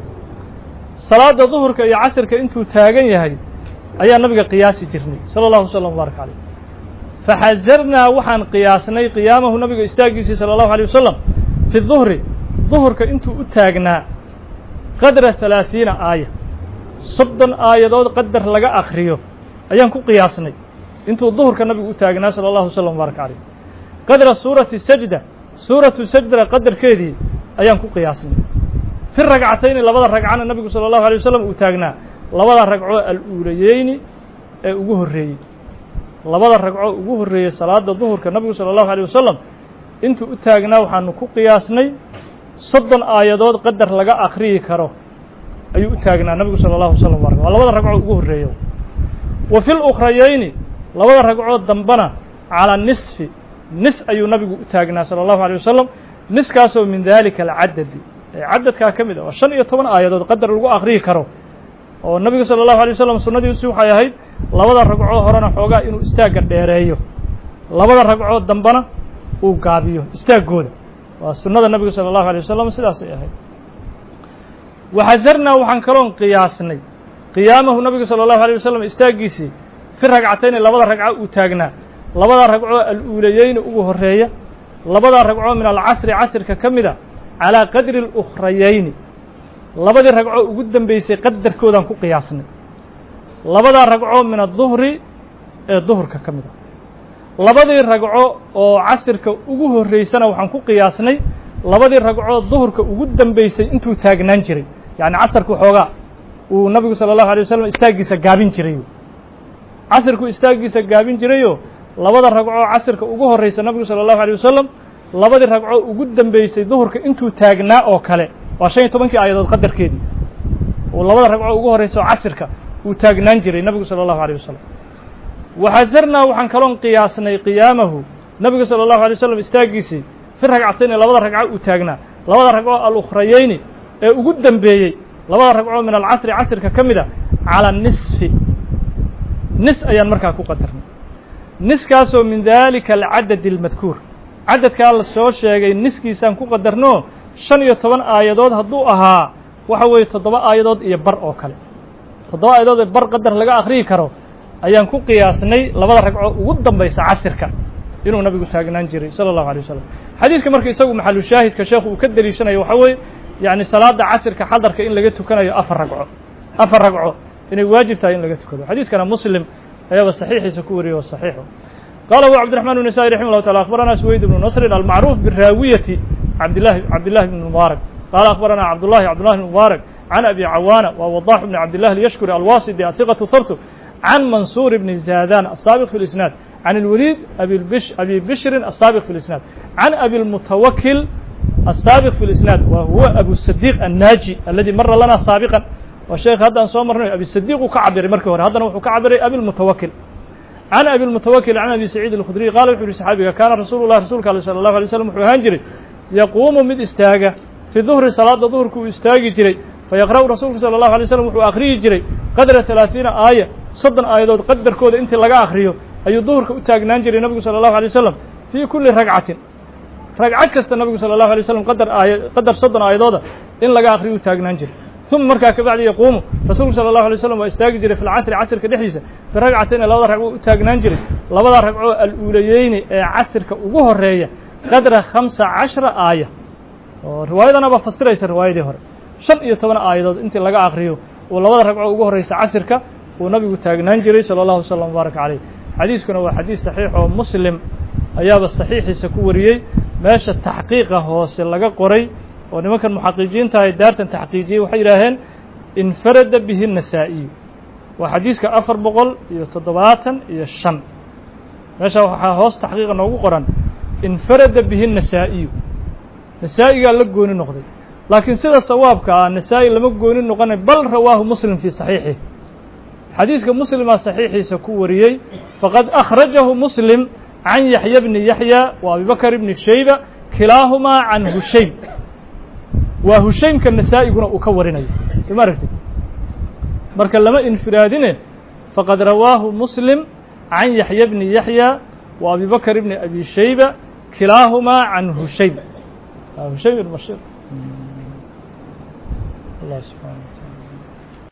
salaada duhurka iyo casrka intuu taagan yahay ayaa nabiga qiyaasi jirnay salى الlahu وsلم وbaarك عalيه faxazarnaa waxaan qiyaasnay qiyaamahu nabiga istaagiisii salى الlahu عalيه wasalam fi الظuhri duhurka intuu u taagnaa qadra 30 aaya 30 aayadood qadar laga akriyo ayaan ku qiyaasnay intuu duhurka nabigu u taagnaa salى الlahu وsلم وbaarك عalيه qadra suurati sajda suuratu sajdana qadarkeedii ayaan ku qiyaasnay fi ragcatayni labada ragcana nabigu salى الlahu عalيه wasalam uu taagnaa labada ragco al-uulayeyni ee ugu horreeyey labada ragco ugu horreeyey salaada duhurka nabigu salى الlahu عalيه wasalam intuu u taagnaa waxaanu ku qiyaasnay 30 aayadood qadar laga akriyi karo ayuu u taagnaa nabigu salى الlahu وsلم وbaarك waa labada ragco ugu horreeyo wa fi اlukhrayeyni labada ragcood dambana calى nisfi nis ayuu nabigu u taagnaa salى الlahu عalيه wasalam niskaasoo min dalika alcadadi cadadkaa ka mid ah waa 15 aayadood qadar lagu akriyi karo oo nabiga salى الlahu عalيه wasalam sunnadiisu waxay ahayd labada ragcoo horena xoogaa inuu istaagga dheereeyo labada ragcood dambana uu gaabiyo istaaggooda waa sunnada nabiga salى الlahu عalيه wasalam sidaasay ahayd waxasarnaa waxaan kaloon qiyaasnay qiyaamahu nabiga salى الlahu عalيه wasalam istaaggiisii fi ragcatayni labada ragco uu taagnaa labada ragcoo al-uulayeyni ugu horreeya labada ragcoo min alcasri casrka ka mida calىa qadri اlukhrayeyni labadii ragco ugu dambeysay qadarkoodaan ku qiyaasnay labadaa ragco min aلظuhri ee duhurka ka mida labadii ragco oo casrka ugu horreysana waxaan ku qiyaasnay labadii ragcoo duhurka ugu dambeysay intuu taagnaan jiray yacni casarku xoogaa uu nabigu salى الlahu عalيه wasalam istaaggiisa gaabin jiray casrku istaaggiisa gaabin jirayo labada ragcoo casrka ugu horreysa nabigu salى الlahu عalيه wasalam labadii ragcoo ugu dambeysay duhurka intuu taagnaa oo kale waa 15 aayadood qadarkeedii oo labada ragcoo ugu horreysa oo casrka uu taagnaan jiray nabigu salى الlahu عalيه wasalam waxasarnaa waxaan kaloon qiyaasnay qiyaamahu nabiga salى الlahu عalيه wasalam istaaggiisii fi ragcatayni labada ragco uu taagnaa labada ragcoo alukhrayeyni ee ugu dambeeyey labada ragcoo min alcasri casrka ka mida calى nisfi nis ayaan markaa ku qadarnay niskaasoo min dalika alcadad اlmadkuur cadadkaa la soo sheegay niskiisaan ku qadarno 15 aayadood hadduu ahaa waxa weeye 7 aayadood iyo bar oo kale 7 aayadood ee bar qadar laga akriyi karo ayaan ku qiyaasnay labada ragco ugu dambaysa casirka inuu nabigu taagnaan jiray salى الlahu عalيه wasalam xadiidka marka isagu maxalu shaahidka sheekhu uu ka deliishanayo waxaa weeye yani salaada casirka xadarka in laga tukanayo 4 ragco inay waajib tahay in laga tukado xadiiskana muslim ayaaba saxiixiisa ku wariyey oo saxiixo qaala abu cabdiرaحman النasaaئي raximah الlahu taعala akhbarana سweyd bnu nasrin almacruuf biraawiyati cabdillahi bn mubaarak قال أخبرنا عبد الله بن مبارك عن أبي عوانة ووضاح بن عبد الله اليشكري الواسطي الثقة ثبت عن منصور بن زادان السابق في الإسناد عن الوليد أبي بشر السابق في الإسناد عن أبي المتوكل السابق في الإسناد وهو أبو الصديق الناجي الذي مر لنا سابقا والشيخ هذا أنصار مرنا أبي الصديق كعبر مركه هذا نوح كعبر أبي المتوكل عن أبي المتوكل عن أبي سعيد الخدري قال وحول صحابي كان رسول الله صلى الله عليه وسلم هانجري يقوم من استاجة في ظهر صلاة ظهر كو استاجي جري فيقرأ رسول صلى الله عليه وسلم وحو آخري جري قدر 30 آية صدن آيات قدر كود أنت لقى آخريه أي ظهر كو تاجنان جري النبي صلى الله عليه وسلم في كل ركعة كست النبي صلى الله عليه وسلم قدر صدن آيات إن لقى آخريه تاجنان جري ثم مركا كبعد يقوم رسول صلى الله عليه وسلم واستاجي جري في العصر عصر كدحيسة في ركعتين لبدا ركعو تاجنان جري لبدا ركعو الأوليين عصر كوجه الرئية قدر 15 آية رواية أنا بفسرها الرواية دي هر شن يتبنى آيات أنت لقى آخريه ولبدا ركعو وجه الرئيس عصر ك ونبي تاجنان جري صلى الله عليه وسلم وبارك عليه حديث كنا هو حديث صحيح ومسلم أياب الصحيح سكوريي ماشى التحقيق هو سلقة قري ونما كان محققين تاي دارتن تحقيقي وحيراهن انفرد به النسائي وحديث كأفر بقول يتضباطا يشن ماشى هوس تحقيق نوغو قران انفرد به النسائي نسائي قال لك قوني النقضي لكن سيدا الصواب كان نسائي لما قوني النقضي بل رواه مسلم في صحيحه حديث كمسلم صحيحي سكوريي فقد أخرجه مسلم عن يحيى بن يحيى وأبي بكر بن شيبة كلاهما عن هشيم وهشيم كالنسائي يقولون أكورنا ما عرفتي مركا لما انفرادينه فقد رواه مسلم عن يحيى بن يحيى وأبي بكر بن أبي شيبة كلاهما عن هشيم هشيم المشير الله سبحانه